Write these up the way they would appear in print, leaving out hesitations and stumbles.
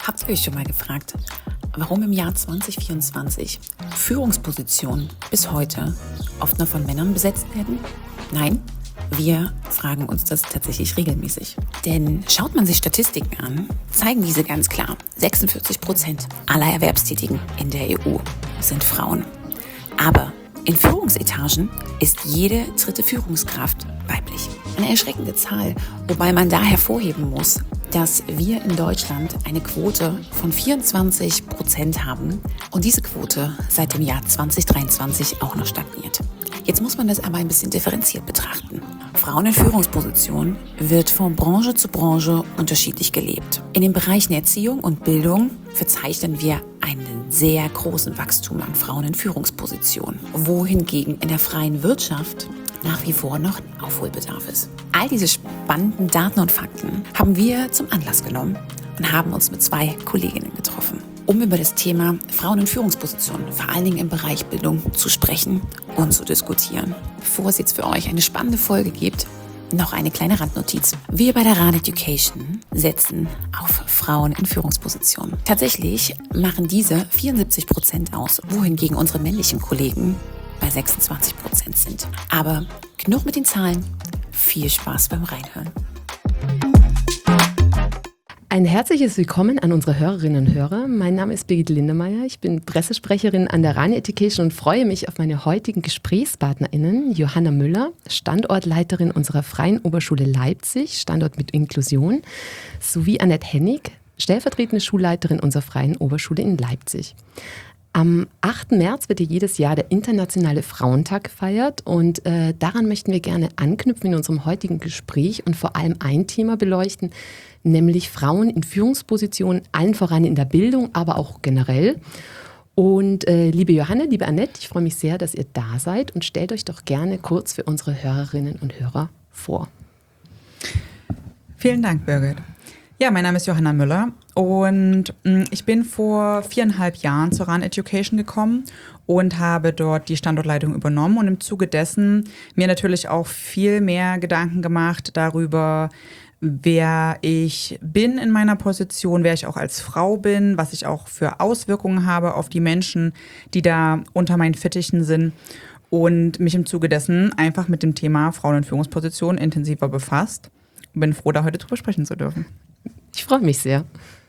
Habt ihr euch schon mal gefragt, warum im Jahr 2024 Führungspositionen bis heute oft nur von Männern besetzt werden? Nein, wir fragen uns das tatsächlich regelmäßig. Denn schaut man sich Statistiken an, zeigen diese ganz klar, 46% aller Erwerbstätigen in der EU sind Frauen. Aber in Führungsetagen ist jede dritte Führungskraft weiblich. Eine erschreckende Zahl, wobei man da hervorheben muss, dass wir in Deutschland eine Quote von 24% haben und diese Quote seit dem Jahr 2023 auch noch stagniert. Jetzt muss man das aber ein bisschen differenziert betrachten. Frauen in Führungspositionen wird von Branche zu Branche unterschiedlich gelebt. In den Bereichen Erziehung und Bildung verzeichnen wir einen sehr großen Wachstum an Frauen in Führungspositionen, wohingegen in der freien Wirtschaft nach wie vor noch Aufholbedarf ist. All diese spannenden Daten und Fakten haben wir zum Anlass genommen und haben uns mit 2 Kolleginnen getroffen, um über das Thema Frauen in Führungspositionen, vor allen Dingen im Bereich Bildung, zu sprechen und zu diskutieren. Bevor es jetzt für euch eine spannende Folge gibt, noch eine kleine Randnotiz. Wir bei der RAN Education setzen auf Frauen in Führungspositionen. Tatsächlich machen diese 74% aus, wohingegen unsere männlichen Kollegen bei 26% sind. Aber genug mit den Zahlen. Viel Spaß beim Reinhören. Ein herzliches Willkommen an unsere Hörerinnen und Hörer. Mein Name ist Birgit Lindemeyer. Ich bin Pressesprecherin an der RAN Education und freue mich auf meine heutigen GesprächspartnerInnen. Johanna Müller, Standortleiterin unserer Freien Oberschule Leipzig, Standort mit Inklusion, sowie Annette Hennig, stellvertretende Schulleiterin unserer Freien Oberschule in Leipzig. Am 8. März wird ja jedes Jahr der Internationale Frauentag gefeiert und daran möchten wir gerne anknüpfen in unserem heutigen Gespräch und vor allem ein Thema beleuchten, nämlich Frauen in Führungspositionen, allen voran in der Bildung, aber auch generell. Und liebe Johanna, liebe Annette, ich freue mich sehr, dass ihr da seid und stellt euch doch gerne kurz für unsere Hörerinnen und Hörer vor. Vielen Dank, Birgit. Ja, mein Name ist Johanna Müller und ich bin vor 4,5 Jahren zur RAN Education gekommen und habe dort die Standortleitung übernommen und im Zuge dessen mir natürlich auch viel mehr Gedanken gemacht darüber, wer ich bin in meiner Position, wer ich auch als Frau bin, was ich auch für Auswirkungen habe auf die Menschen, die da unter meinen Fittichen sind und mich im Zuge dessen einfach mit dem Thema Frauen in Führungspositionen intensiver befasst und bin froh, da heute drüber sprechen zu dürfen. Ich freue mich sehr.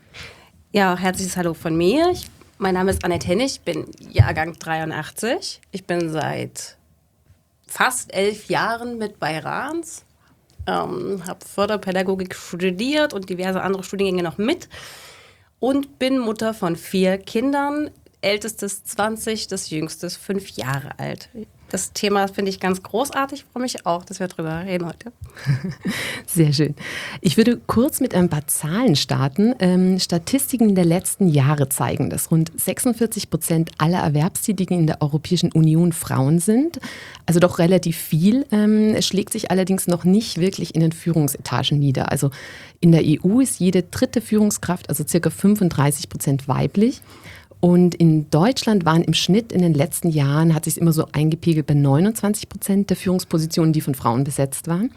Ja, herzliches Hallo von mir. Mein Name ist Annette Hennig, ich bin Jahrgang 83. Ich bin seit fast 11 Jahren mit bei RANs, habe Förderpädagogik studiert und diverse andere Studiengänge noch mit und bin Mutter von 4 Kindern, ältestes 20, das jüngstes 5 Jahre alt. Das Thema finde ich ganz großartig. Ich freue mich auch, dass wir darüber reden heute. Sehr schön. Ich würde kurz mit ein paar Zahlen starten. Statistiken der letzten Jahre zeigen, dass rund 46% aller Erwerbstätigen in der Europäischen Union Frauen sind. Also doch relativ viel. Es schlägt sich allerdings noch nicht wirklich in den Führungsetagen nieder. Also in der EU ist jede dritte Führungskraft, also ca. 35% weiblich. Und in Deutschland waren im Schnitt in den letzten Jahren, hat sich immer so eingepegelt bei 29% der Führungspositionen, die von Frauen besetzt waren.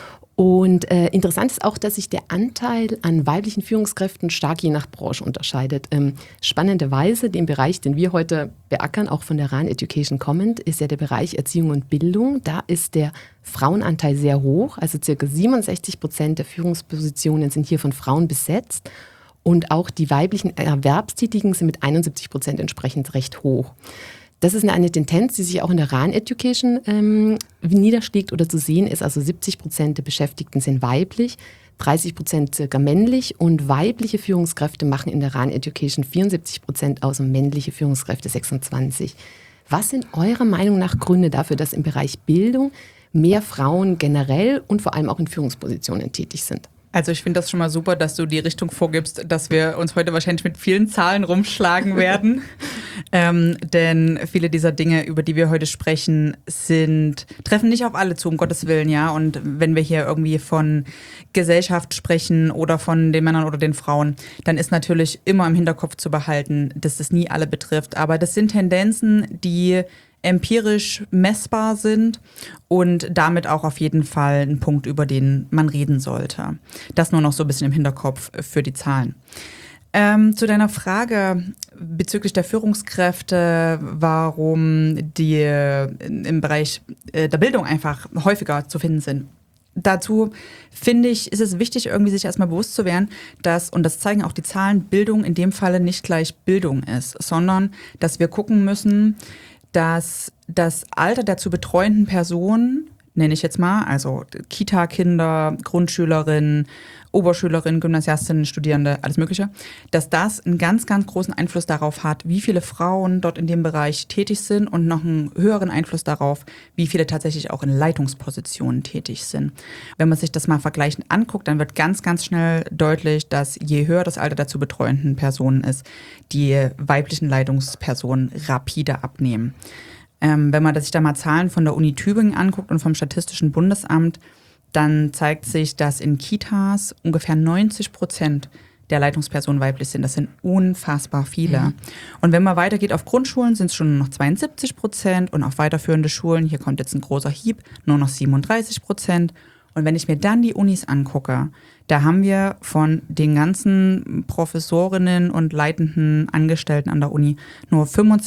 Und interessant ist auch, dass sich der Anteil an weiblichen Führungskräften stark je nach Branche unterscheidet. Spannenderweise, den Bereich, den wir heute beackern, auch von der RAN Education kommend, ist ja der Bereich Erziehung und Bildung. Da ist der Frauenanteil sehr hoch, also ca. 67% der Führungspositionen sind hier von Frauen besetzt. Und auch die weiblichen Erwerbstätigen sind mit 71% entsprechend recht hoch. Das ist eine Tendenz, die sich auch in der RAN Education niederschlägt oder zu sehen ist. Also 70% der Beschäftigten sind weiblich, 30% circa männlich und weibliche Führungskräfte machen in der RAN Education 74% aus und männliche Führungskräfte 26%. Was sind eurer Meinung nach Gründe dafür, dass im Bereich Bildung mehr Frauen generell und vor allem auch in Führungspositionen tätig sind? Also ich finde das schon mal super, dass du die Richtung vorgibst, dass wir uns heute wahrscheinlich mit vielen Zahlen rumschlagen werden. Denn viele dieser Dinge, über die wir heute sprechen, treffen nicht auf alle zu, um Gottes Willen, ja. Und wenn wir hier irgendwie von Gesellschaft sprechen oder von den Männern oder den Frauen, dann ist natürlich immer im Hinterkopf zu behalten, dass das nie alle betrifft. Aber das sind Tendenzen, die empirisch messbar sind und damit auch auf jeden Fall ein Punkt, über den man reden sollte. Das nur noch so ein bisschen im Hinterkopf für die Zahlen. Zu deiner Frage bezüglich der Führungskräfte, warum die im Bereich der Bildung einfach häufiger zu finden sind. Dazu finde ich, ist es wichtig, irgendwie sich erstmal bewusst zu werden, dass, und das zeigen auch die Zahlen, Bildung in dem Falle nicht gleich Bildung ist, sondern dass wir gucken müssen, dass das Alter der zu betreuenden Personen, nenne ich jetzt mal, also Kita-Kinder, Grundschülerinnen, Oberschülerinnen, Gymnasiastinnen, Studierende, alles Mögliche, dass das einen ganz, ganz großen Einfluss darauf hat, wie viele Frauen dort in dem Bereich tätig sind und noch einen höheren Einfluss darauf, wie viele tatsächlich auch in Leitungspositionen tätig sind. Wenn man sich das mal vergleichend anguckt, dann wird ganz, ganz schnell deutlich, dass je höher das Alter der zu betreuenden Personen ist, die weiblichen Leitungspersonen rapide abnehmen. Wenn man sich da mal Zahlen von der Uni Tübingen anguckt und vom Statistischen Bundesamt, dann zeigt sich, dass in Kitas ungefähr 90% der Leitungspersonen weiblich sind. Das sind unfassbar viele. Mhm. Und wenn man weitergeht auf Grundschulen, sind es schon noch 72% und auf weiterführende Schulen, hier kommt jetzt ein großer Hieb, nur noch 37%. Und wenn ich mir dann die Unis angucke, da haben wir von den ganzen Professorinnen und leitenden Angestellten an der Uni nur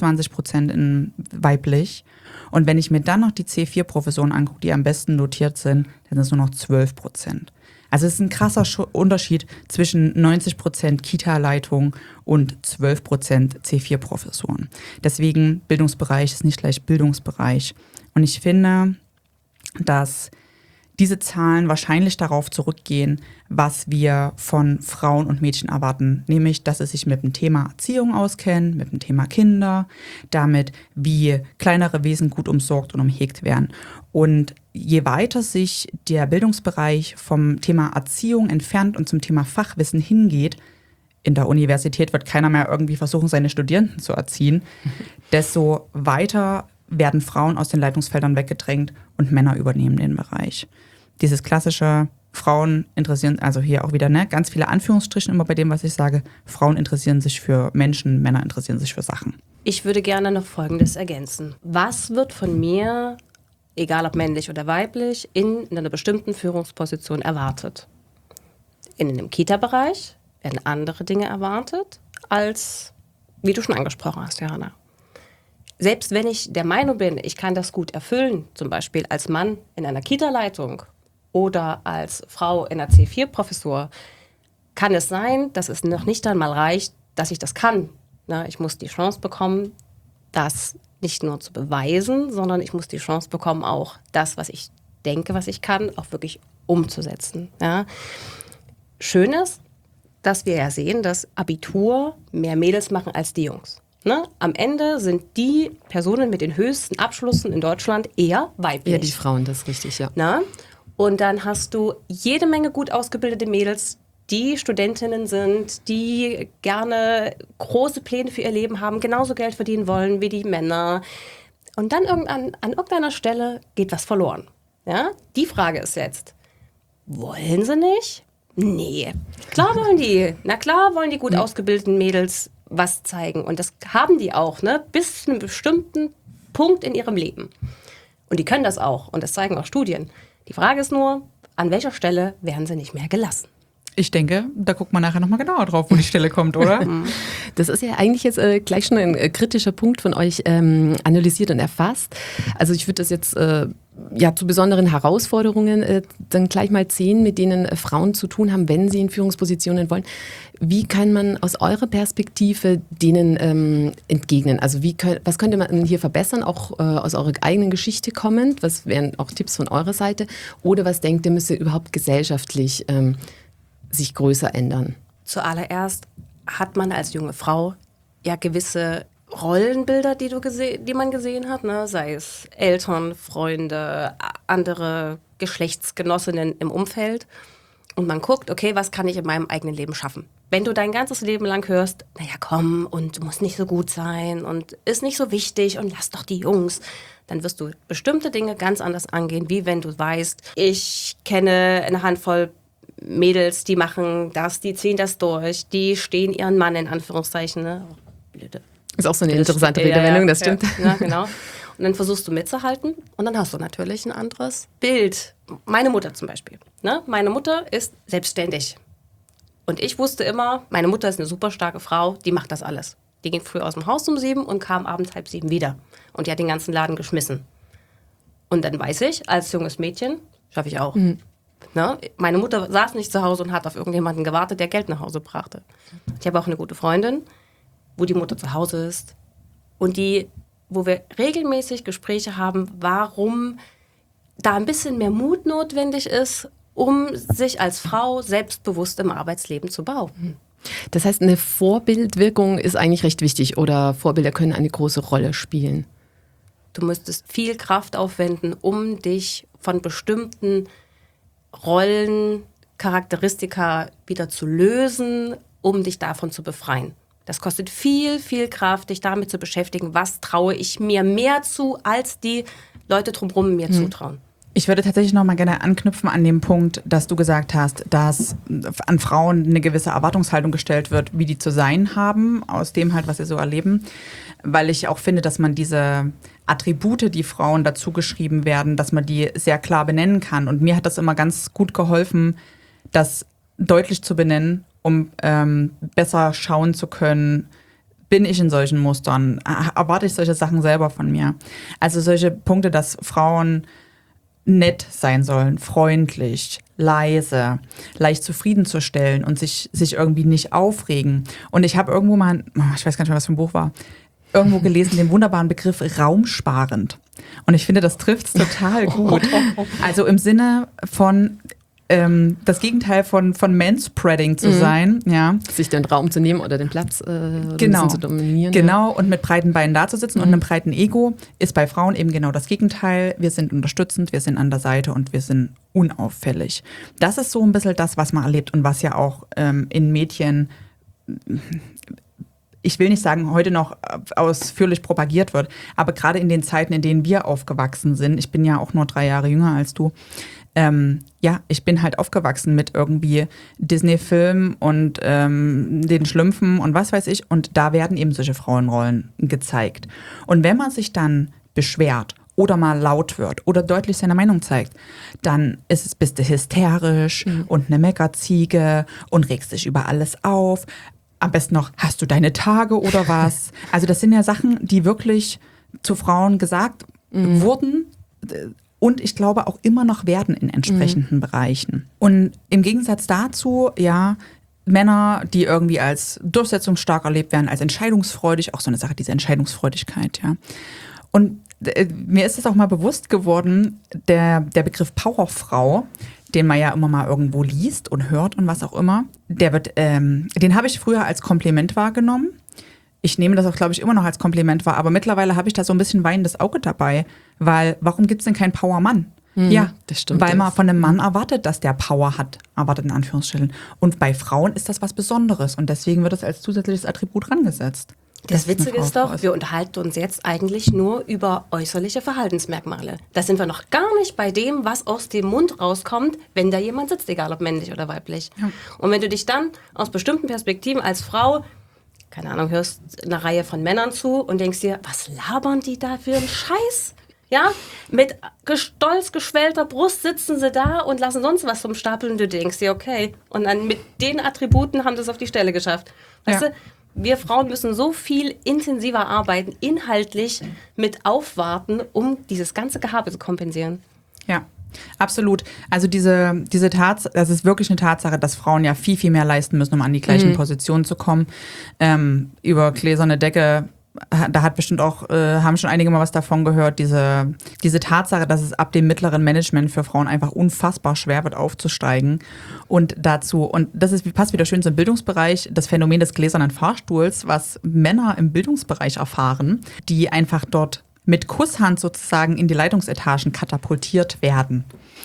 25% weiblich. Und wenn ich mir dann noch die C4-Professoren angucke, die am besten dotiert sind, dann sind es nur noch 12%. Also es ist ein krasser Unterschied zwischen 90% Kita-Leitung und 12% C4-Professoren. Deswegen Bildungsbereich ist nicht gleich Bildungsbereich. Und ich finde, dass diese Zahlen wahrscheinlich darauf zurückgehen, was wir von Frauen und Mädchen erwarten. Nämlich, dass sie sich mit dem Thema Erziehung auskennen, mit dem Thema Kinder, damit, wie kleinere Wesen gut umsorgt und umhegt werden. Und je weiter sich der Bildungsbereich vom Thema Erziehung entfernt und zum Thema Fachwissen hingeht, in der Universität wird keiner mehr irgendwie versuchen, seine Studierenden zu erziehen, desto weiter werden Frauen aus den Leitungsfeldern weggedrängt und Männer übernehmen den Bereich. Dieses klassische Frauen interessieren, also hier auch wieder ganz viele Anführungsstrichen immer bei dem, was ich sage, Frauen interessieren sich für Menschen, Männer interessieren sich für Sachen. Ich würde gerne noch Folgendes ergänzen. Was wird von mir, egal ob männlich oder weiblich, in einer bestimmten Führungsposition erwartet? In einem Kita-Bereich werden andere Dinge erwartet, als, wie du schon angesprochen hast, Johanna. Selbst wenn ich der Meinung bin, ich kann das gut erfüllen, zum Beispiel als Mann in einer Kita-Leitung oder als Frau in einer C4-Professur, kann es sein, dass es noch nicht einmal reicht, dass ich das kann. Ich muss die Chance bekommen, das nicht nur zu beweisen, sondern ich muss die Chance bekommen, auch das, was ich denke, was ich kann, auch wirklich umzusetzen. Ja. Schön ist, dass wir ja sehen, dass Abitur mehr Mädels machen als die Jungs. Am Ende sind die Personen mit den höchsten Abschlüssen in Deutschland eher weiblich. Ja, die Frauen, das ist richtig, ja. Und dann hast du jede Menge gut ausgebildete Mädels, die Studentinnen sind, die gerne große Pläne für ihr Leben haben, genauso Geld verdienen wollen wie die Männer. Und dann an irgendeiner Stelle geht was verloren. Ja? Die Frage ist jetzt, wollen sie nicht? Nee, klar wollen die. Na klar wollen die gut ausgebildeten Mädels was zeigen. Und das haben die auch, bis zu einem bestimmten Punkt in ihrem Leben. Und die können das auch. Und das zeigen auch Studien. Die Frage ist nur, an welcher Stelle werden sie nicht mehr gelassen? Ich denke, da guckt man nachher nochmal genauer drauf, wo die Stelle kommt, oder? Das ist ja eigentlich jetzt gleich schon ein kritischer Punkt von euch analysiert und erfasst. Also ich würde das jetzt zu besonderen Herausforderungen dann gleich mal zählen, mit denen Frauen zu tun haben, wenn sie in Führungspositionen wollen. Wie kann man aus eurer Perspektive denen entgegnen? Also was könnte man hier verbessern, auch aus eurer eigenen Geschichte kommend? Was wären auch Tipps von eurer Seite? Oder was denkt ihr, müsste überhaupt gesellschaftlich sich größer ändern? Zuallererst hat man als junge Frau ja gewisse Rollenbilder, die man gesehen hat, sei es Eltern, Freunde, andere Geschlechtsgenossinnen im Umfeld. Und man guckt, okay, was kann ich in meinem eigenen Leben schaffen? Wenn du dein ganzes Leben lang hörst, naja, komm, und muss nicht so gut sein und ist nicht so wichtig und lass doch die Jungs, dann wirst du bestimmte Dinge ganz anders angehen, wie wenn du weißt, ich kenne eine Handvoll Mädels, die machen das, die ziehen das durch, die stehen ihren Mann in Anführungszeichen. Blöde. Ist auch so eine interessante Redewendung, das stimmt. Ja, genau. Und dann versuchst du mitzuhalten und dann hast du natürlich ein anderes Bild. Meine Mutter zum Beispiel. Meine Mutter ist selbstständig. Und ich wusste immer, meine Mutter ist eine super starke Frau, die macht das alles. Die ging früh aus dem Haus um 7 und kam abends 6:30 wieder. Und die hat den ganzen Laden geschmissen. Und dann weiß ich, als junges Mädchen, schaffe ich auch. Ne? Meine Mutter saß nicht zu Hause und hat auf irgendjemanden gewartet, der Geld nach Hause brachte. Ich habe auch eine gute Freundin, wo die Mutter zu Hause ist. Und wo wir regelmäßig Gespräche haben, warum da ein bisschen mehr Mut notwendig ist, um sich als Frau selbstbewusst im Arbeitsleben zu behaupten. Das heißt, eine Vorbildwirkung ist eigentlich recht wichtig oder Vorbilder können eine große Rolle spielen. Du müsstest viel Kraft aufwenden, um dich von bestimmten Rollen, Charakteristika wieder zu lösen, um dich davon zu befreien. Das kostet viel, viel Kraft, dich damit zu beschäftigen, was traue ich mir mehr zu, als die Leute drumherum mir zutrauen. Ich würde tatsächlich noch mal gerne anknüpfen an dem Punkt, dass du gesagt hast, dass an Frauen eine gewisse Erwartungshaltung gestellt wird, wie die zu sein haben, aus dem halt, was sie so erleben. Weil ich auch finde, dass man diese Attribute, die Frauen dazu geschrieben werden, dass man die sehr klar benennen kann. Und mir hat das immer ganz gut geholfen, das deutlich zu benennen, um besser schauen zu können, bin ich in solchen Mustern, erwarte ich solche Sachen selber von mir. Also solche Punkte, dass Frauen nett sein sollen, freundlich, leise, leicht zufriedenzustellen und sich irgendwie nicht aufregen. Und ich habe irgendwo mal, ich weiß gar nicht mehr, was für ein Buch war, irgendwo gelesen, den wunderbaren Begriff raumsparend. Und ich finde, das trifft es total gut. Also im Sinne von das Gegenteil von Manspreading zu sein. Ja. Sich den Raum zu nehmen oder den Platz ein genau. bisschen zu dominieren. Genau, und mit breiten Beinen dazusitzen und einem breiten Ego ist bei Frauen eben genau das Gegenteil. Wir sind unterstützend, wir sind an der Seite und wir sind unauffällig. Das ist so ein bisschen das, was man erlebt und was ja auch in Medien, ich will nicht sagen, heute noch ausführlich propagiert wird, aber gerade in den Zeiten, in denen wir aufgewachsen sind, ich bin ja auch nur 3 Jahre jünger als du, ich bin halt aufgewachsen mit irgendwie Disney-Filmen und den Schlümpfen und was weiß ich. Und da werden eben solche Frauenrollen gezeigt. Und wenn man sich dann beschwert oder mal laut wird oder deutlich seine Meinung zeigt, dann bist du hysterisch und eine Meckerziege und regst dich über alles auf. Am besten noch, hast du deine Tage oder was? Also das sind ja Sachen, die wirklich zu Frauen gesagt wurden. Und ich glaube auch immer noch werden in entsprechenden Bereichen. Und im Gegensatz dazu, ja, Männer, die irgendwie als durchsetzungsstark erlebt werden, als entscheidungsfreudig, auch so eine Sache, diese Entscheidungsfreudigkeit, ja. Und mir ist es auch mal bewusst geworden, der Begriff Powerfrau, den man ja immer mal irgendwo liest und hört und was auch immer, den habe ich früher als Kompliment wahrgenommen. Ich nehme das auch, glaube ich, immer noch als Kompliment wahr, aber mittlerweile habe ich da so ein bisschen weinendes Auge dabei, weil warum gibt es denn keinen Power-Mann? Ja, das stimmt. Weil man von einem Mann erwartet, dass der Power hat, erwartet in Anführungsstrichen. Und bei Frauen ist das was Besonderes und deswegen wird es als zusätzliches Attribut rangesetzt. Das Witzige ist doch, wir unterhalten uns jetzt eigentlich nur über äußerliche Verhaltensmerkmale. Da sind wir noch gar nicht bei dem, was aus dem Mund rauskommt, wenn da jemand sitzt, egal ob männlich oder weiblich. Ja. Und wenn du dich dann aus bestimmten Perspektiven als Frau, keine Ahnung, hörst eine Reihe von Männern zu und denkst dir, was labern die da für einen Scheiß? Ja, mit stolz geschwellter Brust sitzen sie da und lassen sonst was vom Stapel und du denkst dir, okay. Und dann mit den Attributen haben sie es auf die Stelle geschafft. Weißt du, wir Frauen müssen so viel intensiver arbeiten, inhaltlich mit aufwarten, um dieses ganze Gehabe zu kompensieren. Ja, absolut. Also diese Tatsache, das ist wirklich eine Tatsache, dass Frauen ja viel, viel mehr leisten müssen, um an die gleichen Positionen zu kommen. Über gläserne Decke, da hat bestimmt auch, haben schon einige mal was davon gehört, diese Tatsache, dass es ab dem mittleren Management für Frauen einfach unfassbar schwer wird aufzusteigen. Und das passt wieder schön zum Bildungsbereich, das Phänomen des gläsernen Fahrstuhls, was Männer im Bildungsbereich erfahren, die einfach dort mit Kusshand sozusagen in die Leitungsetagen katapultiert werden.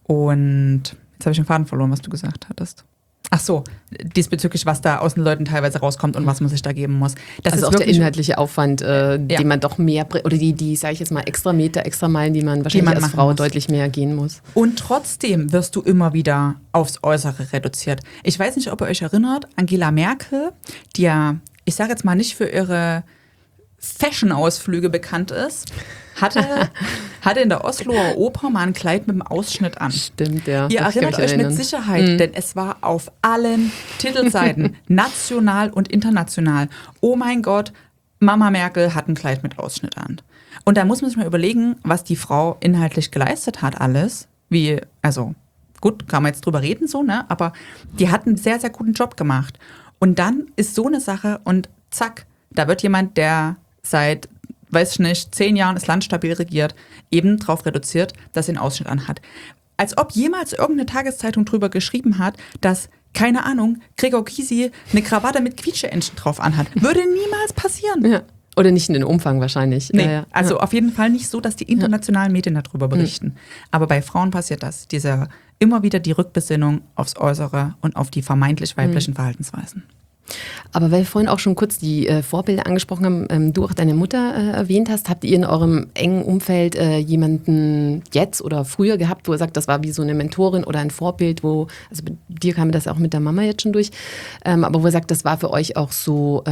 Und jetzt habe ich den Faden verloren, was du gesagt hattest. Ach so, diesbezüglich, was da aus den Leuten teilweise rauskommt und was man sich da geben muss. Das also ist auch wirklich der inhaltliche Aufwand, den man doch mehr, oder die sage ich jetzt mal, extra Meter, extra Meilen, die man wahrscheinlich als Frau deutlich mehr gehen muss. Und trotzdem wirst du immer wieder aufs Äußere reduziert. Ich weiß nicht, ob ihr euch erinnert, Angela Merkel, die ja, ich sage jetzt mal nicht für ihre Fashion-Ausflüge bekannt ist, hatte in der Osloer Oper mal ein Kleid mit einem Ausschnitt an. Stimmt, ja. Ihr erinnert euch mit Sicherheit, denn es war auf allen Titelseiten, national und international. Oh mein Gott, Mama Merkel hat ein Kleid mit Ausschnitt an. Und da muss man sich mal überlegen, was die Frau inhaltlich geleistet hat alles. Also gut, kann man jetzt drüber reden so, ne? Aber die hat einen sehr, sehr guten Job gemacht. Und dann ist so eine Sache und zack, da wird jemand, der seit, weiß ich nicht, 10 Jahren das Land stabil regiert, eben drauf reduziert, dass er einen Ausschnitt anhat. Als ob jemals irgendeine Tageszeitung drüber geschrieben hat, dass, keine Ahnung, Gregor Gysi eine Krawatte mit Quietscheentchen drauf anhat. Würde niemals passieren. Ja. Oder nicht in den Umfang wahrscheinlich. Nee, also auf jeden Fall nicht so, dass die internationalen Medien darüber berichten. Aber bei Frauen passiert das. Immer wieder die Rückbesinnung aufs Äußere und auf die vermeintlich weiblichen Verhaltensweisen. Aber weil wir vorhin auch schon kurz die Vorbilder angesprochen haben, du auch deine Mutter erwähnt hast, habt ihr in eurem engen Umfeld jemanden jetzt oder früher gehabt, wo ihr sagt, das war wie so eine Mentorin oder ein Vorbild, also bei dir kam das auch mit der Mama jetzt schon durch, aber wo ihr sagt, das war für euch auch so,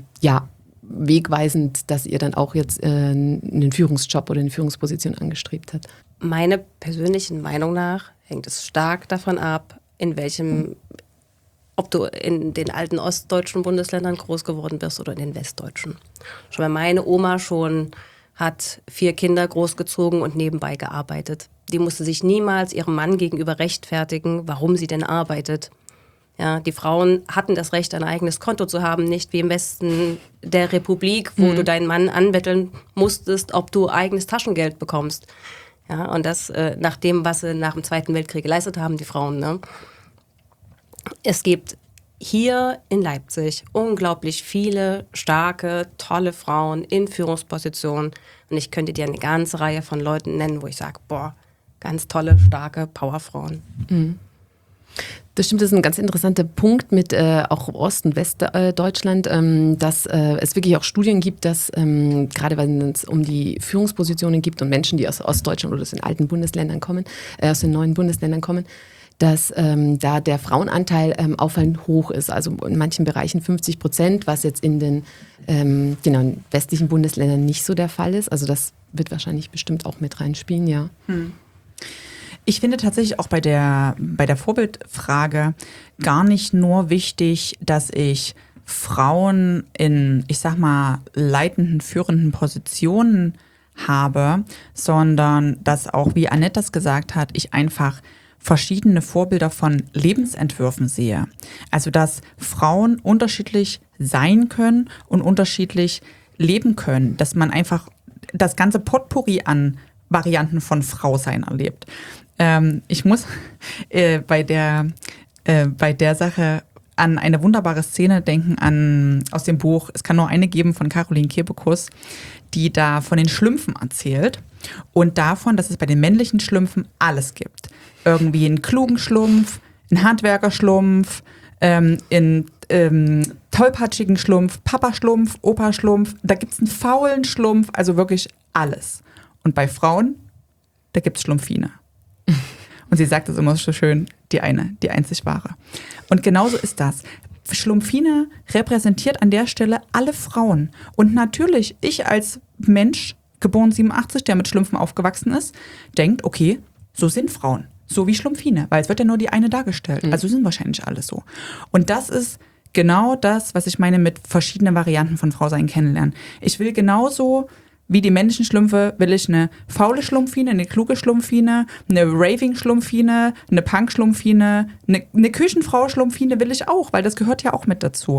wegweisend, dass ihr dann auch jetzt einen Führungsjob oder eine Führungsposition angestrebt habt? Meiner persönlichen Meinung nach hängt es stark davon ab, ob du in den alten ostdeutschen Bundesländern groß geworden bist oder in den westdeutschen. Schon weil meine Oma hat 4 Kinder großgezogen und nebenbei gearbeitet. Die musste sich niemals ihrem Mann gegenüber rechtfertigen, warum sie denn arbeitet. Ja, die Frauen hatten das Recht, ein eigenes Konto zu haben, nicht wie im Westen der Republik, wo du deinen Mann anbetteln musstest, ob du eigenes Taschengeld bekommst. Ja, und das nach dem, was sie nach dem Zweiten Weltkrieg geleistet haben, die Frauen. Ne? Es gibt hier in Leipzig unglaublich viele starke, tolle Frauen in Führungspositionen. Und ich könnte dir eine ganze Reihe von Leuten nennen, wo ich sage, boah, ganz tolle, starke Powerfrauen. Mhm. Das stimmt, das ist ein ganz interessanter Punkt mit auch Ost- und Westdeutschland, dass es wirklich auch Studien gibt, dass gerade wenn es um die Führungspositionen gibt und Menschen, die aus Ostdeutschland oder aus den alten Bundesländern kommen, aus den neuen Bundesländern kommen, dass da der Frauenanteil auffallend hoch ist, also in manchen Bereichen 50%, was jetzt in den westlichen Bundesländern nicht so der Fall ist. Also das wird wahrscheinlich bestimmt auch mit reinspielen, ja. Ich finde tatsächlich auch bei der Vorbildfrage gar nicht nur wichtig, dass ich Frauen in, ich sag mal, leitenden, führenden Positionen habe, sondern dass auch, wie Annette das gesagt hat, ich einfach verschiedene Vorbilder von Lebensentwürfen sehe. Also, dass Frauen unterschiedlich sein können und unterschiedlich leben können, dass man einfach das ganze Potpourri an Varianten von Frausein erlebt. Ich muss bei der Sache an eine wunderbare Szene denken, aus dem Buch Es kann nur eine geben von Caroline Kebekus, die da von den Schlümpfen erzählt und davon, dass es bei den männlichen Schlümpfen alles gibt. Irgendwie einen klugen Schlumpf, einen Handwerkerschlumpf, einen tollpatschigen Schlumpf, Papa-Schlumpf, Opa-Schlumpf, da gibt es einen faulen Schlumpf, also wirklich alles. Und bei Frauen, da gibt es Schlumpfine. Und sie sagt es immer so schön, die einzig wahre. Und genauso ist das. Schlumpfine repräsentiert an der Stelle alle Frauen. Und natürlich, ich als Mensch, geboren 87, der mit Schlümpfen aufgewachsen ist, denkt, okay, so sind Frauen. So wie Schlumpfine, weil es wird ja nur die eine dargestellt. Also sind wahrscheinlich alle so. Und das ist genau das, was ich meine mit verschiedenen Varianten von Frausein kennenlernen. Ich will genauso wie die männlichen Schlümpfe, will ich eine faule Schlumpfine, eine kluge Schlumpfine, eine Raving-Schlumpfine, eine Punk-Schlumpfine, eine Küchenfrau-Schlumpfine will ich auch, weil das gehört ja auch mit dazu.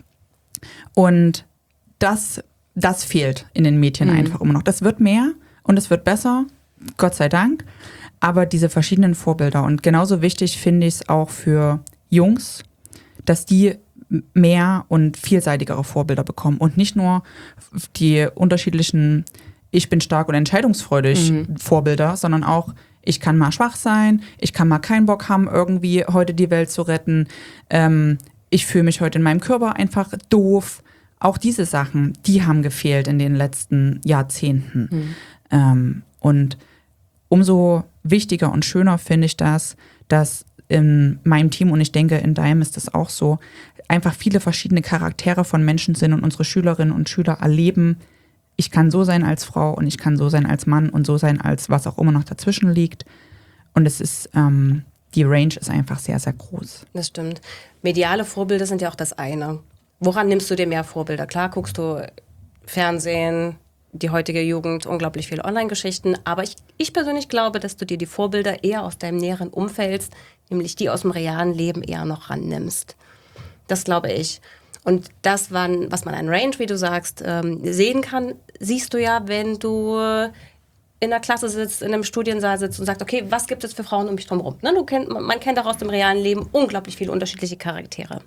Und das fehlt in den Medien einfach immer noch. Das wird mehr und es wird besser, Gott sei Dank. Aber diese verschiedenen Vorbilder und genauso wichtig finde ich es auch für Jungs, dass die mehr und vielseitigere Vorbilder bekommen und nicht nur die unterschiedlichen ich bin stark und entscheidungsfreudig Vorbilder, sondern auch ich kann mal schwach sein, ich kann mal keinen Bock haben, irgendwie heute die Welt zu retten, ich fühle mich heute in meinem Körper einfach doof. Auch diese Sachen, die haben gefehlt in den letzten Jahrzehnten. Und umso wichtiger und schöner finde ich das, dass in meinem Team, und ich denke, in deinem ist das auch so, einfach viele verschiedene Charaktere von Menschen sind und unsere Schülerinnen und Schüler erleben ich kann so sein als Frau und ich kann so sein als Mann und so sein als was auch immer noch dazwischen liegt. Und es ist, die Range ist einfach sehr, sehr groß. Das stimmt. Mediale Vorbilder sind ja auch das eine. Woran nimmst du dir mehr Vorbilder? Klar guckst du Fernsehen, die heutige Jugend, unglaublich viele Online-Geschichten. Aber ich persönlich glaube, dass du dir die Vorbilder eher aus deinem näheren Umfeld, nämlich die aus dem realen Leben, eher noch rannimmst. Das glaube ich. Und das, was man an Range, wie du sagst, sehen kann, siehst du ja, wenn du in der Klasse sitzt, in einem Studiensaal sitzt und sagst, okay, was gibt es für Frauen um mich drum herum? Ne, man kennt auch aus dem realen Leben unglaublich viele unterschiedliche Charaktere.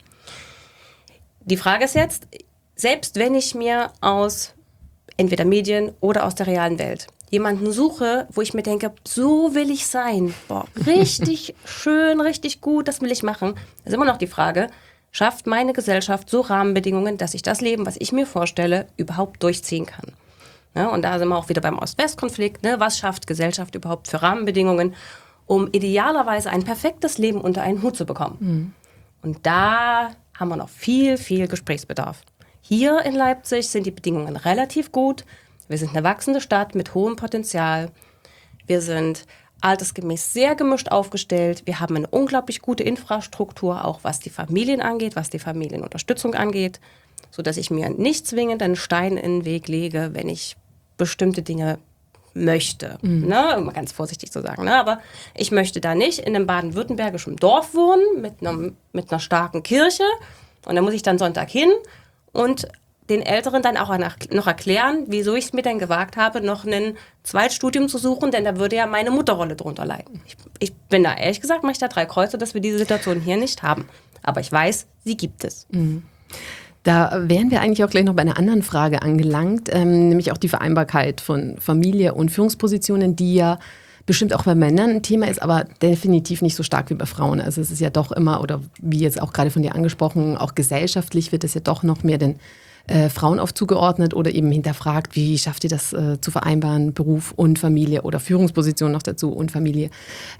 Die Frage ist jetzt, selbst wenn ich mir aus entweder Medien oder aus der realen Welt jemanden suche, wo ich mir denke, so will ich sein, boah, richtig schön, richtig gut, das will ich machen, ist immer noch die Frage, schafft meine Gesellschaft so Rahmenbedingungen, dass ich das Leben, was ich mir vorstelle, überhaupt durchziehen kann? Ja, und da sind wir auch wieder beim Ost-West-Konflikt. Ne? Was schafft Gesellschaft überhaupt für Rahmenbedingungen, um idealerweise ein perfektes Leben unter einen Hut zu bekommen? Mhm. Und da haben wir noch viel, viel Gesprächsbedarf. Hier in Leipzig sind die Bedingungen relativ gut. Wir sind eine wachsende Stadt mit hohem Potenzial. Wir sind altersgemäß sehr gemischt aufgestellt. Wir haben eine unglaublich gute Infrastruktur, auch was die Familien angeht, was die Familienunterstützung angeht, sodass ich mir nicht zwingend einen Stein in den Weg lege, wenn ich bestimmte Dinge möchte. Ne? Mal ganz vorsichtig zu sagen. Ne? Aber ich möchte da nicht in einem baden-württembergischen Dorf wohnen mit einer starken Kirche. Und da muss ich dann Sonntag hin und den Älteren dann auch noch erklären, wieso ich es mir denn gewagt habe, noch ein Zweitstudium zu suchen, denn da würde ja meine Mutterrolle drunter leiden. Ich bin da, ehrlich gesagt, mache ich da 3 Kreuze, dass wir diese Situation hier nicht haben. Aber ich weiß, sie gibt es. Mhm. Da wären wir eigentlich auch gleich noch bei einer anderen Frage angelangt, nämlich auch die Vereinbarkeit von Familie und Führungspositionen, die ja bestimmt auch bei Männern ein Thema ist, aber definitiv nicht so stark wie bei Frauen. Also es ist ja doch immer, oder wie jetzt auch gerade von dir angesprochen, auch gesellschaftlich wird es ja doch noch mehr den Frauen oft zugeordnet oder eben hinterfragt, wie schafft ihr das zu vereinbaren, Beruf und Familie oder Führungsposition noch dazu und Familie.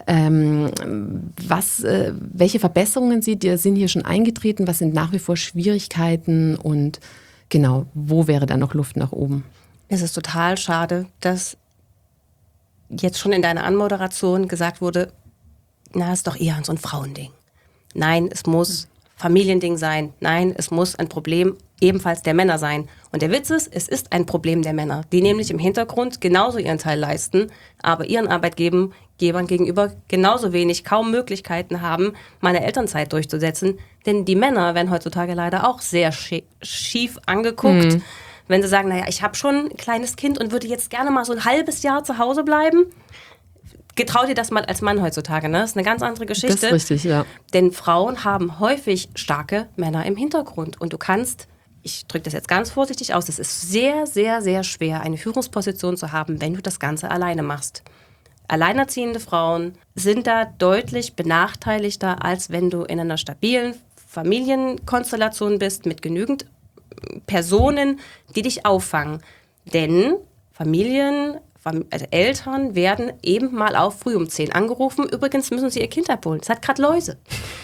Welche Verbesserungen sind hier schon eingetreten? Was sind nach wie vor Schwierigkeiten und genau, wo wäre da noch Luft nach oben? Es ist total schade, dass jetzt schon in deiner Anmoderation gesagt wurde, na, ist doch eher so ein Frauending. Nein, es muss Familiending sein. Nein, es muss ein Problem ebenfalls der Männer sein. Und der Witz ist, es ist ein Problem der Männer, die nämlich im Hintergrund genauso ihren Teil leisten, aber ihren Arbeitgebern gegenüber genauso wenig, kaum Möglichkeiten haben, meine Elternzeit durchzusetzen. Denn die Männer werden heutzutage leider auch sehr schief angeguckt, wenn sie sagen, naja, ich habe schon ein kleines Kind und würde jetzt gerne mal so ein halbes Jahr zu Hause bleiben. Getrau dir das mal als Mann heutzutage, ne? Das ist eine ganz andere Geschichte. Das ist richtig, ja. Denn Frauen haben häufig starke Männer im Hintergrund. Und du kannst, ich drücke das jetzt ganz vorsichtig aus, es ist sehr, sehr, sehr schwer, eine Führungsposition zu haben, wenn du das Ganze alleine machst. Alleinerziehende Frauen sind da deutlich benachteiligter, als wenn du in einer stabilen Familienkonstellation bist, mit genügend Personen, die dich auffangen. Denn also Eltern werden eben mal auch früh um 10 angerufen. Übrigens müssen sie ihr Kind abholen. Es hat gerade Läuse.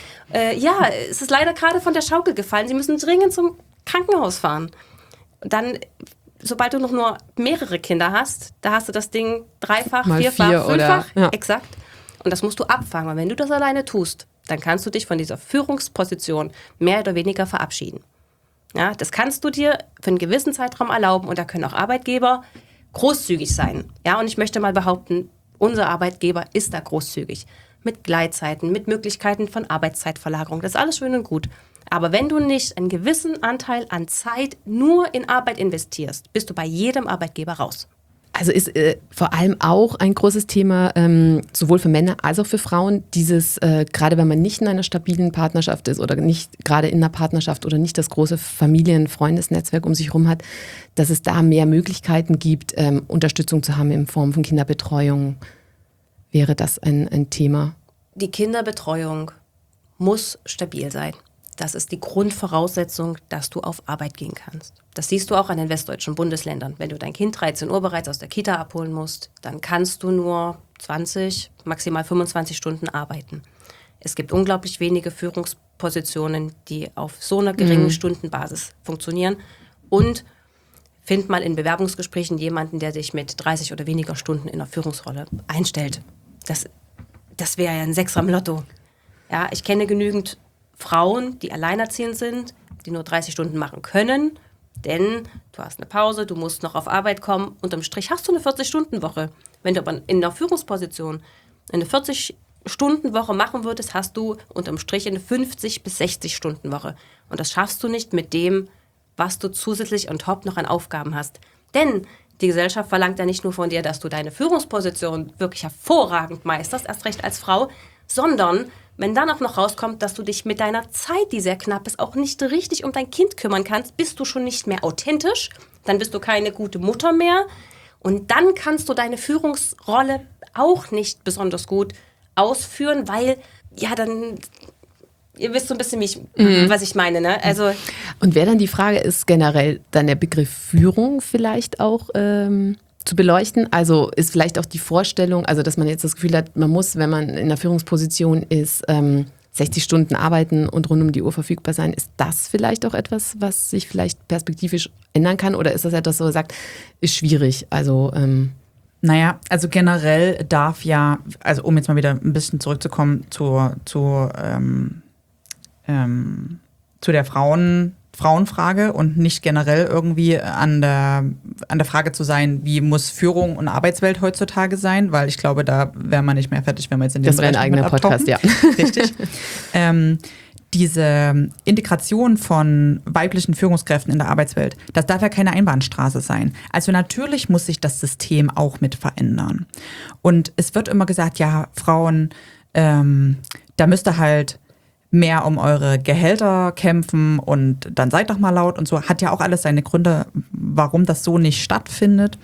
Es ist leider gerade von der Schaukel gefallen. Sie müssen dringend zum Krankenhaus fahren. Dann, sobald du noch nur mehrere Kinder hast, da hast du das Ding 3-fach, mal 4-fach, 5-fach. Ja. Exakt. Und das musst du abfangen. Und wenn du das alleine tust, dann kannst du dich von dieser Führungsposition mehr oder weniger verabschieden. Ja, das kannst du dir für einen gewissen Zeitraum erlauben. Und da können auch Arbeitgeber großzügig sein. Ja, und ich möchte mal behaupten, unser Arbeitgeber ist da großzügig. Mit Gleitzeiten, mit Möglichkeiten von Arbeitszeitverlagerung. Das ist alles schön und gut. Aber wenn du nicht einen gewissen Anteil an Zeit nur in Arbeit investierst, bist du bei jedem Arbeitgeber raus. Also ist vor allem auch ein großes Thema, sowohl für Männer als auch für Frauen, dieses, gerade wenn man nicht in einer stabilen Partnerschaft ist oder nicht gerade in einer Partnerschaft oder nicht das große Familien-Freundesnetzwerk um sich herum hat, dass es da mehr Möglichkeiten gibt, Unterstützung zu haben in Form von Kinderbetreuung. Wäre das ein Thema? Die Kinderbetreuung muss stabil sein. Das ist die Grundvoraussetzung, dass du auf Arbeit gehen kannst. Das siehst du auch an den westdeutschen Bundesländern. Wenn du dein Kind 13 Uhr bereits aus der Kita abholen musst, dann kannst du nur 20, maximal 25 Stunden arbeiten. Es gibt unglaublich wenige Führungspositionen, die auf so einer geringen Stundenbasis funktionieren. Und find mal in Bewerbungsgesprächen jemanden, der dich mit 30 oder weniger Stunden in der Führungsrolle einstellt. Das wäre ja ein Sechser im Lotto. Ja, ich kenne genügend Frauen, die alleinerziehend sind, die nur 30 Stunden machen können, denn du hast eine Pause, du musst noch auf Arbeit kommen. Unterm Strich hast du eine 40-Stunden-Woche. Wenn du aber in der Führungsposition eine 40-Stunden-Woche machen würdest, hast du unterm Strich eine 50- bis 60-Stunden-Woche. Und das schaffst du nicht mit dem, was du zusätzlich on top noch an Aufgaben hast. Denn die Gesellschaft verlangt ja nicht nur von dir, dass du deine Führungsposition wirklich hervorragend meisterst, erst recht als Frau, sondern wenn dann auch noch rauskommt, dass du dich mit deiner Zeit, die sehr knapp ist, auch nicht richtig um dein Kind kümmern kannst, bist du schon nicht mehr authentisch, dann bist du keine gute Mutter mehr und dann kannst du deine Führungsrolle auch nicht besonders gut ausführen, weil, ja, dann, ihr wisst so ein bisschen, was ich meine, ne? Also, und wäre dann die Frage, ist generell dann der Begriff Führung vielleicht auch zu beleuchten? Also ist vielleicht auch die Vorstellung, also dass man jetzt das Gefühl hat, man muss, wenn man in einer Führungsposition ist, 60 Stunden arbeiten und rund um die Uhr verfügbar sein. Ist das vielleicht auch etwas, was sich vielleicht perspektivisch ändern kann? Oder ist das etwas, wo man sagt, ist schwierig? Also Naja, also generell darf ja, also um jetzt mal wieder ein bisschen zurückzukommen zu der Frauenfrage und nicht generell irgendwie an der Frage zu sein, wie muss Führung und Arbeitswelt heutzutage sein, weil ich glaube, da wäre man nicht mehr fertig, wenn wir jetzt in dem das wäre ein eigener Podcast, ja. Richtig. Diese Integration von weiblichen Führungskräften in der Arbeitswelt, das darf ja keine Einbahnstraße sein. Also natürlich muss sich das System auch mit verändern. Und es wird immer gesagt, ja, Frauen, da müsst ihr halt mehr um eure Gehälter kämpfen und dann seid doch mal laut und so. Hat ja auch alles seine Gründe, warum das so nicht stattfindet.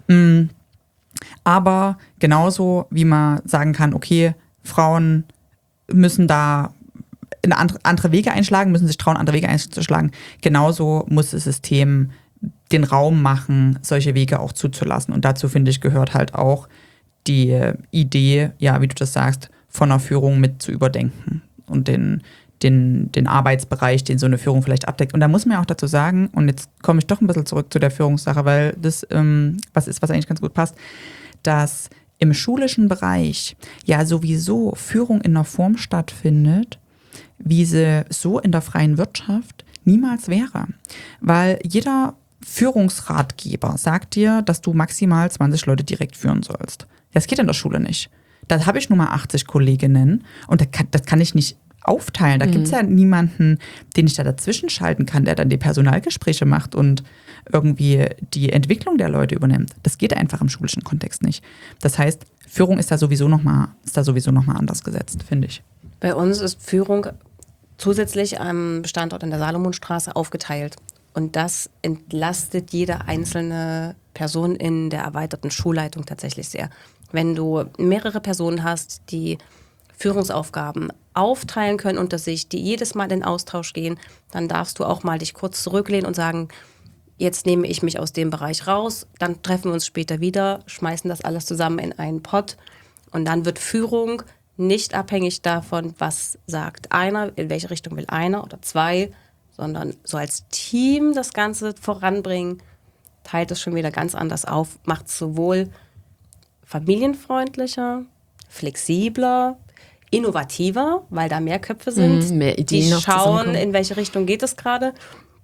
Aber genauso wie man sagen kann, okay, Frauen müssen da andere Wege einschlagen, müssen sich trauen, andere Wege einzuschlagen. Genauso muss das System den Raum machen, solche Wege auch zuzulassen. Und dazu, finde ich, gehört halt auch die Idee, ja, wie du das sagst, von einer Führung mit zu überdenken. Und den Arbeitsbereich, den so eine Führung vielleicht abdeckt. Und da muss man ja auch dazu sagen, und jetzt komme ich doch ein bisschen zurück zu der Führungssache, weil das was eigentlich ganz gut passt, dass im schulischen Bereich ja sowieso Führung in einer Form stattfindet, wie sie so in der freien Wirtschaft niemals wäre. Weil jeder Führungsratgeber sagt dir, dass du maximal 20 Leute direkt führen sollst. Das geht in der Schule nicht. Da habe ich nur mal 80 Kolleginnen und das kann ich nicht aufteilen. Da gibt es ja niemanden, den ich da dazwischen schalten kann, der dann die Personalgespräche macht und irgendwie die Entwicklung der Leute übernimmt. Das geht einfach im schulischen Kontext nicht. Das heißt, Führung ist da sowieso noch mal anders gesetzt, finde ich. Bei uns ist Führung zusätzlich am Standort in der Salomonstraße aufgeteilt. Und das entlastet jede einzelne Person in der erweiterten Schulleitung tatsächlich sehr. Wenn du mehrere Personen hast, die Führungsaufgaben aufteilen können unter sich, die jedes Mal in den Austausch gehen, dann darfst du auch mal dich kurz zurücklehnen und sagen, jetzt nehme ich mich aus dem Bereich raus, dann treffen wir uns später wieder, schmeißen das alles zusammen in einen Pott und dann wird Führung nicht abhängig davon, was sagt einer, in welche Richtung will einer oder zwei, sondern so als Team das Ganze voranbringen, teilt es schon wieder ganz anders auf, macht es sowohl familienfreundlicher, flexibler, innovativer, weil da mehr Köpfe sind, mehr Ideen die schauen, in welche Richtung geht es gerade.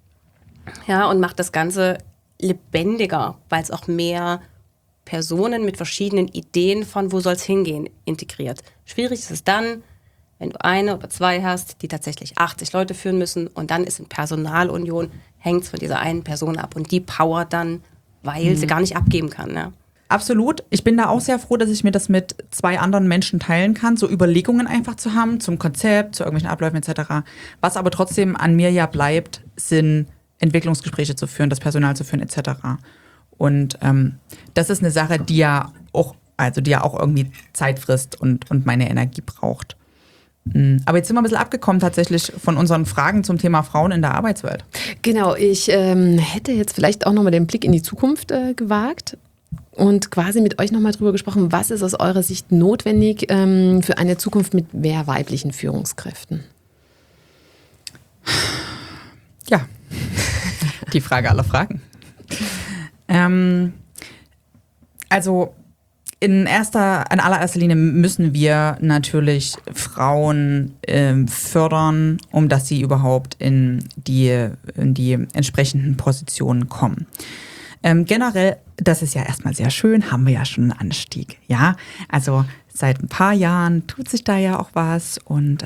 Ja, und macht das Ganze lebendiger, weil es auch mehr Personen mit verschiedenen Ideen von wo soll es hingehen integriert. Schwierig ist es dann, wenn du eine oder zwei hast, die tatsächlich 80 Leute führen müssen und dann ist in Personalunion, hängt es von dieser einen Person ab und die powert dann, weil sie gar nicht abgeben kann. Ja. Absolut. Ich bin da auch sehr froh, dass ich mir das mit 2 anderen Menschen teilen kann, so Überlegungen einfach zu haben zum Konzept, zu irgendwelchen Abläufen etc. Was aber trotzdem an mir ja bleibt, sind Entwicklungsgespräche zu führen, das Personal zu führen etc. Und das ist eine Sache, die ja auch irgendwie Zeit frisst und meine Energie braucht. Aber jetzt sind wir ein bisschen abgekommen tatsächlich von unseren Fragen zum Thema Frauen in der Arbeitswelt. Genau, ich hätte jetzt vielleicht auch nochmal den Blick in die Zukunft gewagt und quasi mit euch nochmal drüber gesprochen, was ist aus eurer Sicht notwendig für eine Zukunft mit mehr weiblichen Führungskräften? Ja, die Frage aller Fragen. Also in allererster Linie müssen wir natürlich Frauen fördern, um dass sie überhaupt in die entsprechenden Positionen kommen. Generell, das ist ja erstmal sehr schön, haben wir ja schon einen Anstieg. Ja, also seit ein paar Jahren tut sich da ja auch was und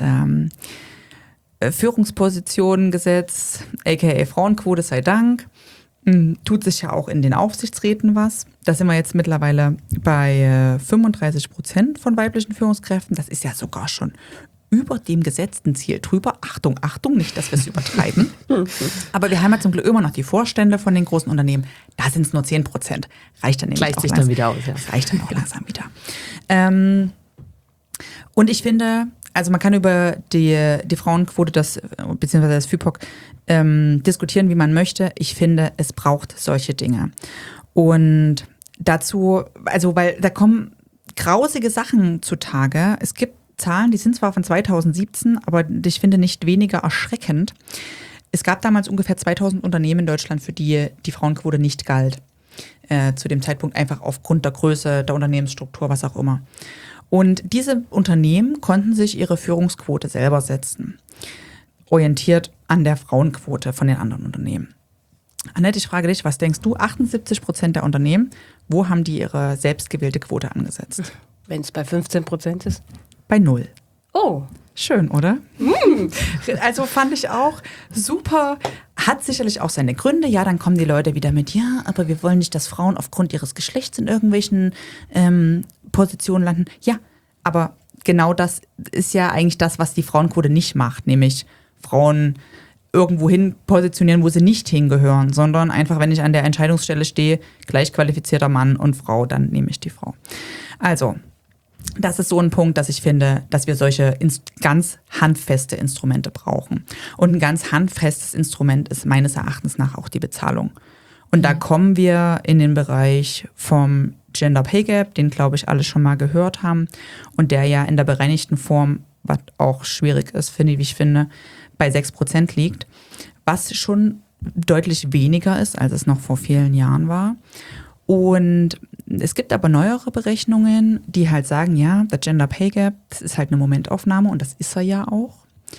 Führungspositionengesetz, aka Frauenquote sei Dank, tut sich ja auch in den Aufsichtsräten was. Da sind wir jetzt mittlerweile bei 35% von weiblichen Führungskräften. Das ist ja sogar schon über dem gesetzten Ziel drüber. Achtung, Achtung, nicht, dass wir es übertreiben. Aber wir haben ja zum Glück immer noch die Vorstände von den großen Unternehmen. Da sind es nur 10%. Reicht dann nämlich Gleicht auch sich dann wieder aus. Ja. Reicht dann auch langsam wieder. Und ich finde, also man kann über die Frauenquote, beziehungsweise das FIPOC, diskutieren, wie man möchte. Ich finde, es braucht solche Dinge. Und dazu, also weil da kommen grausige Sachen zutage. Es gibt Zahlen, die sind zwar von 2017, aber ich finde nicht weniger erschreckend. Es gab damals ungefähr 2000 Unternehmen in Deutschland, für die die Frauenquote nicht galt. Zu dem Zeitpunkt einfach aufgrund der Größe, der Unternehmensstruktur, was auch immer. Und diese Unternehmen konnten sich ihre Führungsquote selber setzen, orientiert an der Frauenquote von den anderen Unternehmen. Annette, ich frage dich, was denkst du, 78% der Unternehmen, wo haben die ihre selbstgewählte Quote angesetzt? Wenn es bei 15% ist? Bei 0. Oh. Schön, oder? Also fand ich auch super, hat sicherlich auch seine Gründe. Ja, dann kommen die Leute wieder mit, ja, aber wir wollen nicht, dass Frauen aufgrund ihres Geschlechts in irgendwelchen Positionen landen. Ja, aber genau das ist ja eigentlich das, was die Frauenquote nicht macht, nämlich Frauen irgendwo hin positionieren, wo sie nicht hingehören, sondern einfach, wenn ich an der Entscheidungsstelle stehe, gleich qualifizierter Mann und Frau, dann nehme ich die Frau. Also, das ist so ein Punkt, dass ich finde, dass wir solche ganz handfeste Instrumente brauchen. Und ein ganz handfestes Instrument ist meines Erachtens nach auch die Bezahlung. Und da kommen wir in den Bereich vom Gender Pay Gap, den, glaube ich, alle schon mal gehört haben und der ja in der bereinigten Form, was auch schwierig ist, finde ich, bei 6% liegt, was schon deutlich weniger ist, als es noch vor vielen Jahren war. Und es gibt aber neuere Berechnungen, die halt sagen, ja, der Gender Pay Gap, das ist halt eine Momentaufnahme und das ist er ja auch.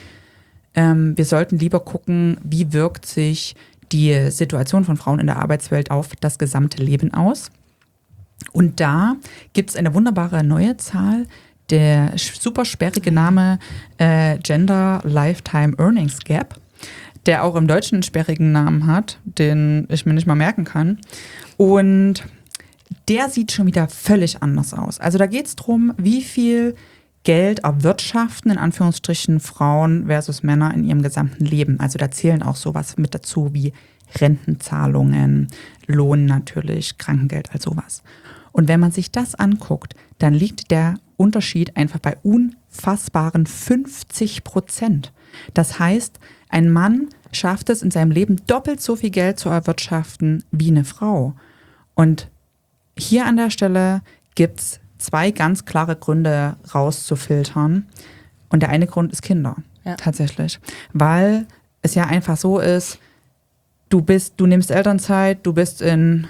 Wir sollten lieber gucken, wie wirkt sich die Situation von Frauen in der Arbeitswelt auf das gesamte Leben aus. Und da gibt es eine wunderbare neue Zahl, der super sperrige Name Gender Lifetime Earnings Gap, der auch im Deutschen einen sperrigen Namen hat, den ich mir nicht mal merken kann. Und der sieht schon wieder völlig anders aus. Also da geht es darum, wie viel Geld erwirtschaften, in Anführungsstrichen, Frauen versus Männer in ihrem gesamten Leben. Also da zählen auch sowas mit dazu wie Rentenzahlungen, Lohn natürlich, Krankengeld, all sowas. Und wenn man sich das anguckt, dann liegt der Unterschied einfach bei unfassbaren 50%. Das heißt, ein Mann schafft es in seinem Leben doppelt so viel Geld zu erwirtschaften wie eine Frau. Und hier an der Stelle gibt es 2 ganz klare Gründe rauszufiltern. Und der eine Grund ist Kinder, tatsächlich. Weil es ja einfach so ist, du nimmst Elternzeit, du bist in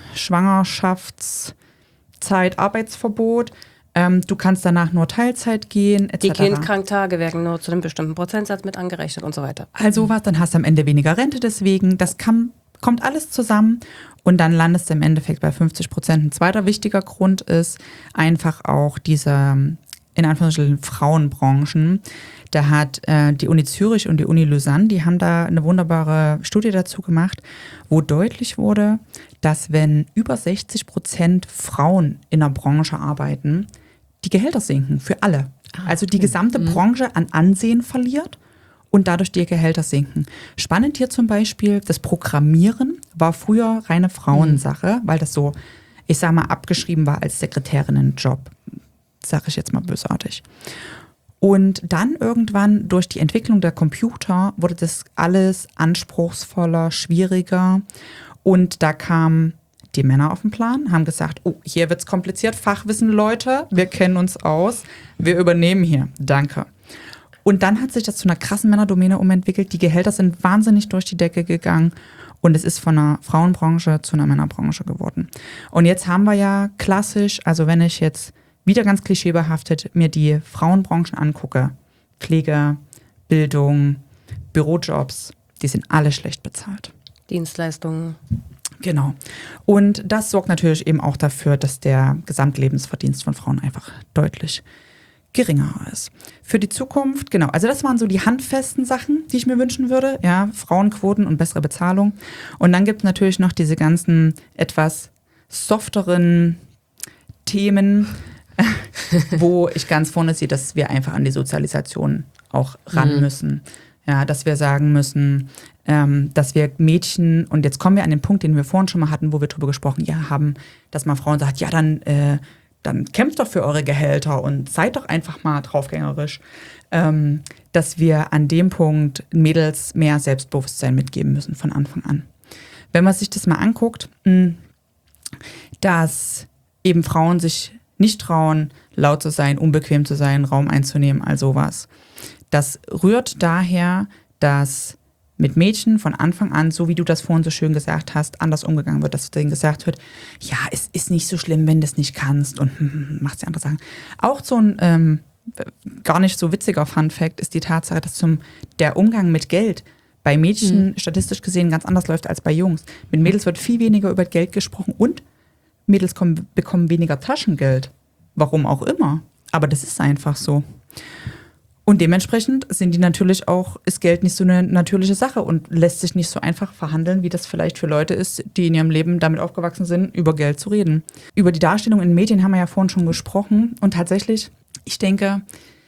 Schwangerschaftszeit, Arbeitsverbot, du kannst danach nur Teilzeit gehen, etc. Die Kindkranktage werden nur zu einem bestimmten Prozentsatz mit angerechnet und so weiter. Also was, dann hast du am Ende weniger Rente deswegen. Das kommt alles zusammen und dann landest du im Endeffekt bei 50%. Ein zweiter wichtiger Grund ist einfach auch diese, in Anführungsstrichen, Frauenbranchen. Da hat die Uni Zürich und die Uni Lausanne, die haben da eine wunderbare Studie dazu gemacht, wo deutlich wurde, dass wenn über 60% Frauen in der Branche arbeiten, die Gehälter sinken für alle. Also die gesamte Branche an Ansehen verliert und dadurch die Gehälter sinken. Spannend hier zum Beispiel, das Programmieren war früher reine Frauensache, weil das so, ich sag mal, abgeschrieben war als Sekretärinnenjob. Sage ich jetzt mal bösartig. Und dann irgendwann durch die Entwicklung der Computer wurde das alles anspruchsvoller, schwieriger. Und da kamen die Männer auf den Plan, haben gesagt, oh, hier wird's kompliziert, Fachwissen, Leute, wir kennen uns aus, wir übernehmen hier, danke. Und dann hat sich das zu einer krassen Männerdomäne umentwickelt, die Gehälter sind wahnsinnig durch die Decke gegangen Und es ist von einer Frauenbranche zu einer Männerbranche geworden. Und jetzt haben wir ja klassisch, also wenn ich jetzt wieder ganz klischeebehaftet mir die Frauenbranchen angucke, Pflege, Bildung, Bürojobs, die sind alle schlecht bezahlt. Dienstleistungen. Genau. Und das sorgt natürlich eben auch dafür, dass der Gesamtlebensverdienst von Frauen einfach deutlich geringer ist. Für die Zukunft, genau, also das waren so die handfesten Sachen, die ich mir wünschen würde. Ja, Frauenquoten und bessere Bezahlung. Und dann gibt es natürlich noch diese ganzen etwas softeren Themen, wo ich ganz vorne sehe, dass wir einfach an die Sozialisation auch ran müssen. Ja, dass wir sagen müssen, dass wir Mädchen, und jetzt kommen wir an den Punkt, den wir vorhin schon mal hatten, wo wir drüber gesprochen haben, dass man Frauen sagt, ja, dann kämpft doch für eure Gehälter und seid doch einfach mal draufgängerisch, dass wir an dem Punkt Mädels mehr Selbstbewusstsein mitgeben müssen von Anfang an. Wenn man sich das mal anguckt, dass eben Frauen sich nicht trauen, laut zu sein, unbequem zu sein, Raum einzunehmen, all sowas. Das rührt daher, dass mit Mädchen von Anfang an, so wie du das vorhin so schön gesagt hast, anders umgegangen wird, dass denen gesagt wird, ja, es ist nicht so schlimm, wenn du es nicht kannst und machst die andere Sachen. Auch so ein gar nicht so witziger Fun-Fact ist die Tatsache, dass der Umgang mit Geld bei Mädchen statistisch gesehen ganz anders läuft als bei Jungs. Mit Mädels wird viel weniger über Geld gesprochen und Mädels bekommen weniger Taschengeld. Warum auch immer. Aber das ist einfach so. Und dementsprechend sind die natürlich auch, ist Geld nicht so eine natürliche Sache und lässt sich nicht so einfach verhandeln, wie das vielleicht für Leute ist, die in ihrem Leben damit aufgewachsen sind, über Geld zu reden. Über die Darstellung in Medien haben wir ja vorhin schon gesprochen. Und tatsächlich, ich denke,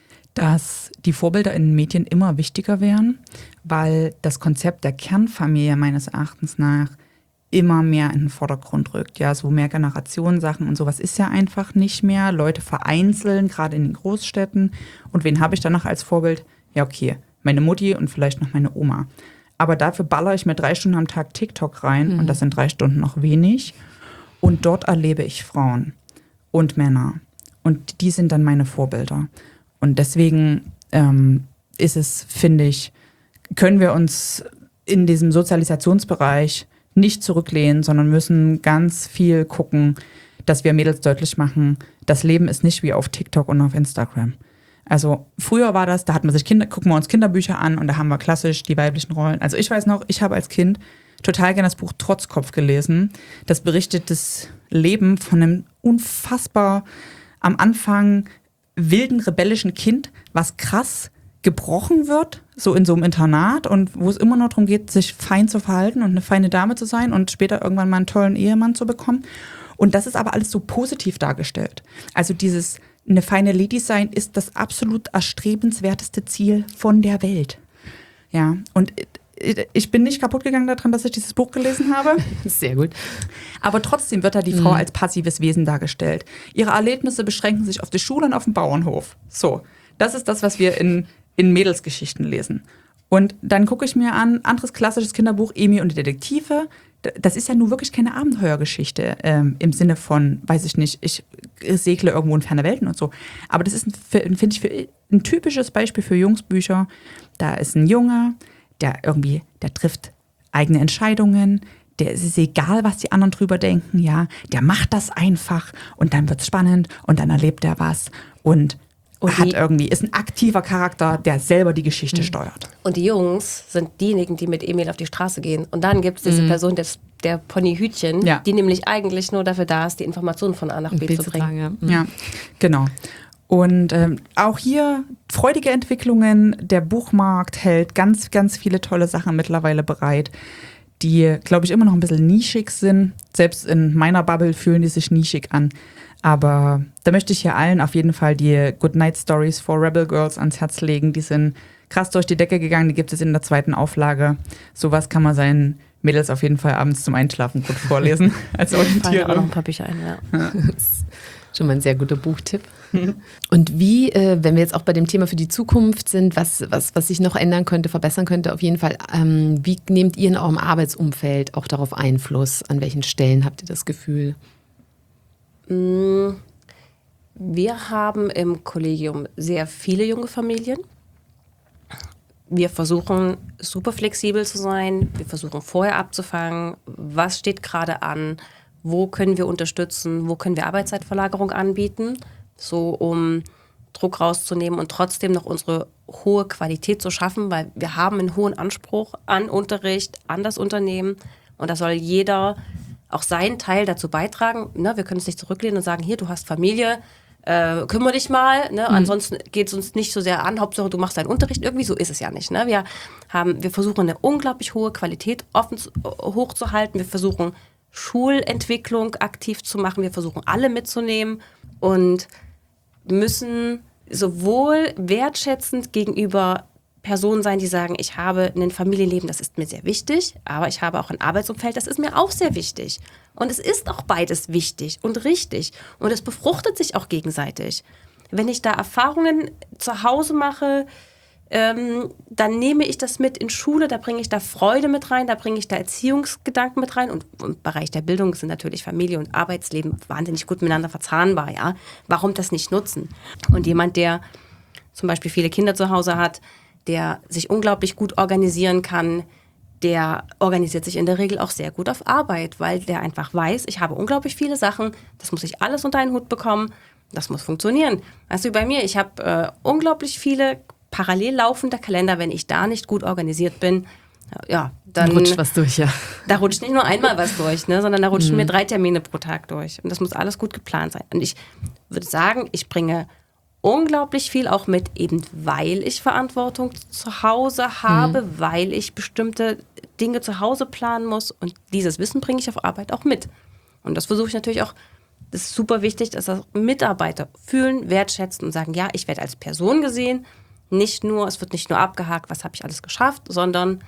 dass die Vorbilder in den Medien immer wichtiger wären, weil das Konzept der Kernfamilie meines Erachtens nach immer mehr in den Vordergrund rückt. Ja, so mehr Generationensachen und sowas ist ja einfach nicht mehr. Leute vereinzeln, gerade in den Großstädten. Und wen habe ich dann noch als Vorbild? Ja, okay, meine Mutti und vielleicht noch meine Oma. Aber dafür ballere ich mir 3 Stunden am Tag TikTok rein und das sind 3 Stunden noch wenig. Und dort erlebe ich Frauen und Männer. Und die sind dann meine Vorbilder. Und deswegen ist es, finde ich, können wir uns in diesem Sozialisationsbereich nicht zurücklehnen, sondern müssen ganz viel gucken, dass wir Mädels deutlich machen, das Leben ist nicht wie auf TikTok und auf Instagram. Also früher war das, da hat man sich gucken wir uns Kinderbücher an und da haben wir klassisch die weiblichen Rollen. Also ich weiß noch, ich habe als Kind total gerne das Buch Trotzkopf gelesen. Das berichtet das Leben von einem unfassbar am Anfang wilden, rebellischen Kind, was krass gebrochen wird, so in so einem Internat und wo es immer nur darum geht, sich fein zu verhalten und eine feine Dame zu sein und später irgendwann mal einen tollen Ehemann zu bekommen. Und das ist aber alles so positiv dargestellt. Also dieses eine feine Lady sein ist das absolut erstrebenswerteste Ziel von der Welt. Ja, und ich bin nicht kaputt gegangen daran, dass ich dieses Buch gelesen habe. Sehr gut. Aber trotzdem wird da die Frau als passives Wesen dargestellt. Ihre Erlebnisse beschränken sich auf die Schule und auf den Bauernhof. So, das ist das, was wir in Mädelsgeschichten lesen. Und dann gucke ich mir an, anderes klassisches Kinderbuch, Emil und die Detektive. Das ist ja nun wirklich keine Abenteuergeschichte im Sinne von, weiß ich nicht, ich segle irgendwo in ferne Welten und so. Aber das ist, finde ich, ein typisches Beispiel für Jungsbücher. Da ist ein Junge, der trifft eigene Entscheidungen, der ist egal, was die anderen drüber denken, ja. Der macht das einfach und dann wird's spannend und dann erlebt er was und ist ein aktiver Charakter, der selber die Geschichte steuert. Und die Jungs sind diejenigen, die mit Emil auf die Straße gehen. Und dann gibt es diese Person, der Ponyhütchen, die nämlich eigentlich nur dafür da ist, die Informationen von A nach B zu bringen. Ja, genau. Und auch hier freudige Entwicklungen. Der Buchmarkt hält ganz, ganz viele tolle Sachen mittlerweile bereit, die, glaube ich, immer noch ein bisschen nischig sind. Selbst in meiner Bubble fühlen die sich nischig an. Aber da möchte ich hier allen auf jeden Fall die Goodnight Stories for Rebel Girls ans Herz legen. Die sind krass durch die Decke gegangen, die gibt es in der 2. Auflage. Sowas kann man seinen Mädels auf jeden Fall abends zum Einschlafen gut vorlesen. Als Orientierung. Auch noch ein paar Bücher ein, ja. Schon mal ein sehr guter Buchtipp. Und wie, wenn wir jetzt auch bei dem Thema für die Zukunft sind, was sich noch ändern könnte, verbessern könnte, auf jeden Fall, wie nehmt ihr in eurem Arbeitsumfeld auch darauf Einfluss? An welchen Stellen habt ihr das Gefühl? Wir haben im Kollegium sehr viele junge Familien. wir versuchen super flexibel zu sein. Wir versuchen vorher abzufangen, was steht gerade an, wo können wir unterstützen, wo können wir Arbeitszeitverlagerung anbieten, so um Druck rauszunehmen und trotzdem noch unsere hohe Qualität zu schaffen, weil wir haben einen hohen Anspruch an Unterricht, an das Unternehmen und da soll jeder auch seinen Teil dazu beitragen. Ne? Wir können uns nicht zurücklehnen und sagen, hier, du hast Familie, kümmere dich mal, ne? Ansonsten geht es uns nicht so sehr an, Hauptsache du machst deinen Unterricht irgendwie, so ist es ja nicht. Ne? Wir versuchen eine unglaublich hohe Qualität hochzuhalten, wir versuchen Schulentwicklung aktiv zu machen, wir versuchen alle mitzunehmen und müssen sowohl wertschätzend gegenüber Personen sein, die sagen, ich habe ein Familienleben, das ist mir sehr wichtig, aber ich habe auch ein Arbeitsumfeld, das ist mir auch sehr wichtig. Und es ist auch beides wichtig und richtig. Und es befruchtet sich auch gegenseitig. Wenn ich da Erfahrungen zu Hause mache, dann nehme ich das mit in Schule, da bringe ich da Freude mit rein, da bringe ich da Erziehungsgedanken mit rein. Und im Bereich der Bildung sind natürlich Familie und Arbeitsleben wahnsinnig gut miteinander verzahnbar. Ja? Warum das nicht nutzen? Und jemand, der zum Beispiel viele Kinder zu Hause hat, der sich unglaublich gut organisieren kann, der organisiert sich in der Regel auch sehr gut auf Arbeit, weil der einfach weiß, ich habe unglaublich viele Sachen, das muss ich alles unter einen Hut bekommen, das muss funktionieren. Weißt du, bei mir, ich habe unglaublich viele parallel laufende Kalender, wenn ich da nicht gut organisiert bin, ja, dann rutscht was durch, ja. Da rutscht nicht nur einmal was durch, ne, sondern da rutschen mir 3 Termine pro Tag durch. Und das muss alles gut geplant sein. Und ich würde sagen, ich bringe unglaublich viel auch mit, eben weil ich Verantwortung zu Hause habe, weil ich bestimmte Dinge zu Hause planen muss. Und dieses Wissen bringe ich auf Arbeit auch mit. Und das versuche ich natürlich auch, das ist super wichtig, dass das Mitarbeiter fühlen, wertschätzen und sagen, ja, ich werde als Person gesehen. Es wird nicht nur abgehakt, was habe ich alles geschafft, sondern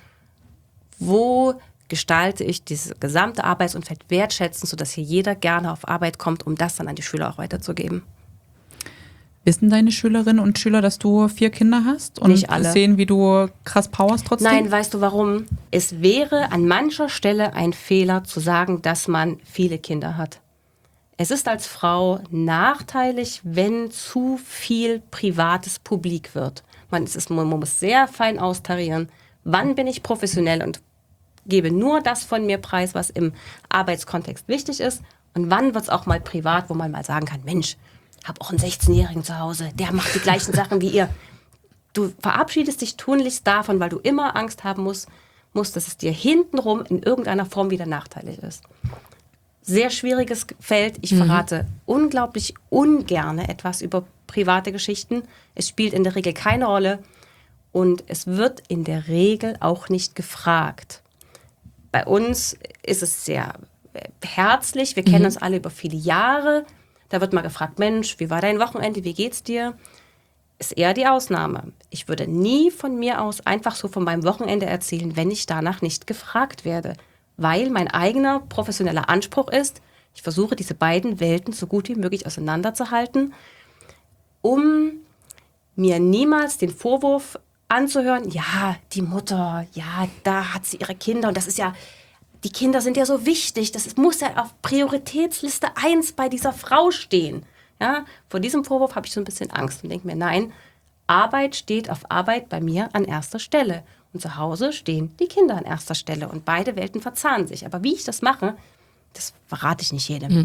wo gestalte ich dieses gesamte Arbeitsumfeld wertschätzen, sodass hier jeder gerne auf Arbeit kommt, um das dann an die Schüler auch weiterzugeben. Wissen deine Schülerinnen und Schüler, dass du 4 Kinder hast und nicht alle sehen, wie du krass powerst trotzdem? Nein, weißt du warum? Es wäre an mancher Stelle ein Fehler zu sagen, dass man viele Kinder hat. Es ist als Frau nachteilig, wenn zu viel Privates publik wird. Man muss sehr fein austarieren, wann bin ich professionell und gebe nur das von mir preis, was im Arbeitskontext wichtig ist und wann wird es auch mal privat, wo man mal sagen kann, Mensch, habe auch einen 16-Jährigen zu Hause, der macht die gleichen Sachen wie ihr. Du verabschiedest dich tunlichst davon, weil du immer Angst haben musst, dass es dir hintenrum in irgendeiner Form wieder nachteilig ist. Sehr schwieriges Feld. Ich verrate unglaublich ungerne etwas über private Geschichten. Es spielt in der Regel keine Rolle und es wird in der Regel auch nicht gefragt. Bei uns ist es sehr herzlich. Wir kennen uns alle über viele Jahre. Da wird mal gefragt, Mensch, wie war dein Wochenende, wie geht's dir? Ist eher die Ausnahme. Ich würde nie von mir aus einfach so von meinem Wochenende erzählen, wenn ich danach nicht gefragt werde. Weil mein eigener professioneller Anspruch ist, ich versuche diese beiden Welten so gut wie möglich auseinanderzuhalten, um mir niemals den Vorwurf anzuhören, ja, die Mutter, ja, da hat sie ihre Kinder und das ist ja, die Kinder sind ja so wichtig, muss ja auf Prioritätsliste 1 bei dieser Frau stehen. Ja, vor diesem Vorwurf habe ich so ein bisschen Angst und denke mir, nein, Arbeit steht auf Arbeit bei mir an erster Stelle. Und zu Hause stehen die Kinder an erster Stelle und beide Welten verzahnen sich. Aber wie ich das mache, das verrate ich nicht jedem.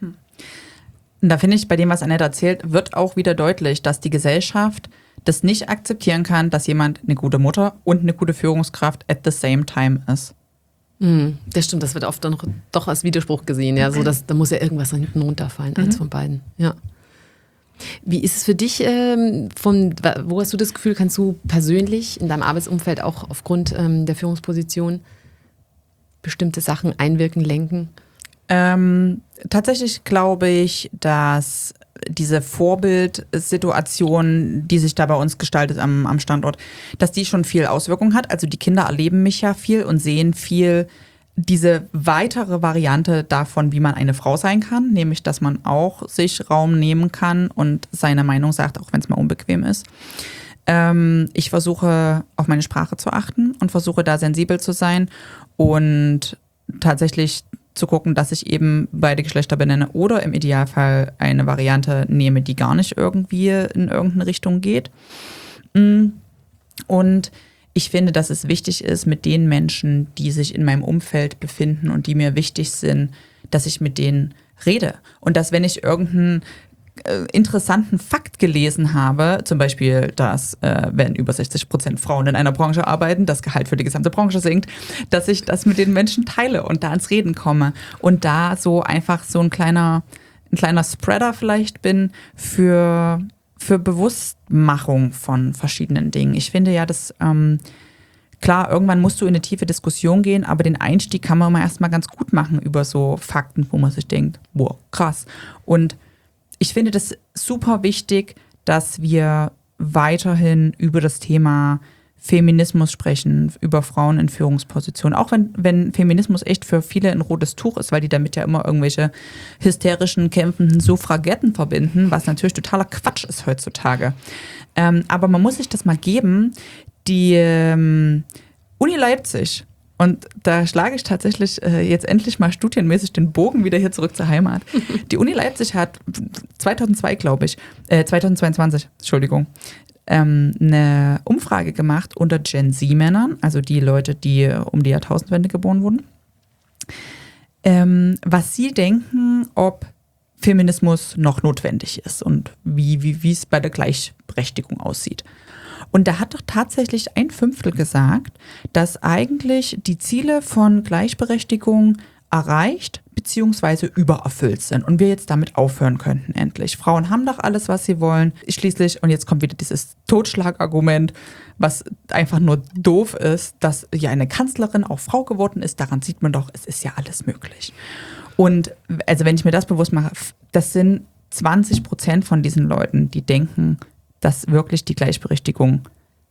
Und da finde ich, bei dem, was Annette erzählt, wird auch wieder deutlich, dass die Gesellschaft das nicht akzeptieren kann, dass jemand eine gute Mutter und eine gute Führungskraft at the same time ist. Das stimmt, das wird oft dann doch als Widerspruch gesehen. Ja, so da muss ja irgendwas hinten runterfallen, eins von beiden. Ja. Wie ist es für dich, wo hast du das Gefühl, kannst du persönlich in deinem Arbeitsumfeld auch aufgrund der Führungsposition bestimmte Sachen einwirken, lenken? Tatsächlich glaube ich, dass diese Vorbildsituation, die sich da bei uns gestaltet am Standort, dass die schon viel Auswirkung hat. Also die Kinder erleben mich ja viel und sehen viel diese weitere Variante davon, wie man eine Frau sein kann, nämlich, dass man auch sich Raum nehmen kann und seine Meinung sagt, auch wenn es mal unbequem ist. Ich versuche, auf meine Sprache zu achten und versuche, da sensibel zu sein und tatsächlich zu gucken, dass ich eben beide Geschlechter benenne oder im Idealfall eine Variante nehme, die gar nicht irgendwie in irgendeine Richtung geht. Und ich finde, dass es wichtig ist, mit den Menschen, die sich in meinem Umfeld befinden und die mir wichtig sind, dass ich mit denen rede. Und dass, wenn ich irgendeinen interessanten Fakt gelesen habe, zum Beispiel, dass wenn über 60% Frauen in einer Branche arbeiten, das Gehalt für die gesamte Branche sinkt, dass ich das mit den Menschen teile und da ins Reden komme und da so einfach so ein kleiner Spreader vielleicht bin für Bewusstmachung von verschiedenen Dingen. Ich finde ja, dass klar, irgendwann musst du in eine tiefe Diskussion gehen, aber den Einstieg kann man mal erstmal ganz gut machen über so Fakten, wo man sich denkt, boah, krass. Und ich finde das super wichtig, dass wir weiterhin über das Thema Feminismus sprechen, über Frauen in Führungspositionen. Auch wenn Feminismus echt für viele ein rotes Tuch ist, weil die damit ja immer irgendwelche hysterischen, kämpfenden Suffragetten verbinden, was natürlich totaler Quatsch ist heutzutage. Aber man muss sich das mal geben. Die Uni Leipzig, und da schlage ich tatsächlich jetzt endlich mal studienmäßig den Bogen wieder hier zurück zur Heimat. Die Uni Leipzig hat 2022, eine Umfrage gemacht unter Gen Z-Männern, also die Leute, die um die Jahrtausendwende geboren wurden, was sie denken, ob Feminismus noch notwendig ist und wie es bei der Gleichberechtigung aussieht. Und da hat doch tatsächlich 1/5 gesagt, dass eigentlich die Ziele von Gleichberechtigung erreicht bzw. übererfüllt sind und wir jetzt damit aufhören könnten endlich. Frauen haben doch alles, was sie wollen. Schließlich, und jetzt kommt wieder dieses Totschlagargument, was einfach nur doof ist, dass ja eine Kanzlerin auch Frau geworden ist. Daran sieht man doch, es ist ja alles möglich. Und also wenn ich mir das bewusst mache, das sind 20% von diesen Leuten, die denken, dass wirklich die Gleichberechtigung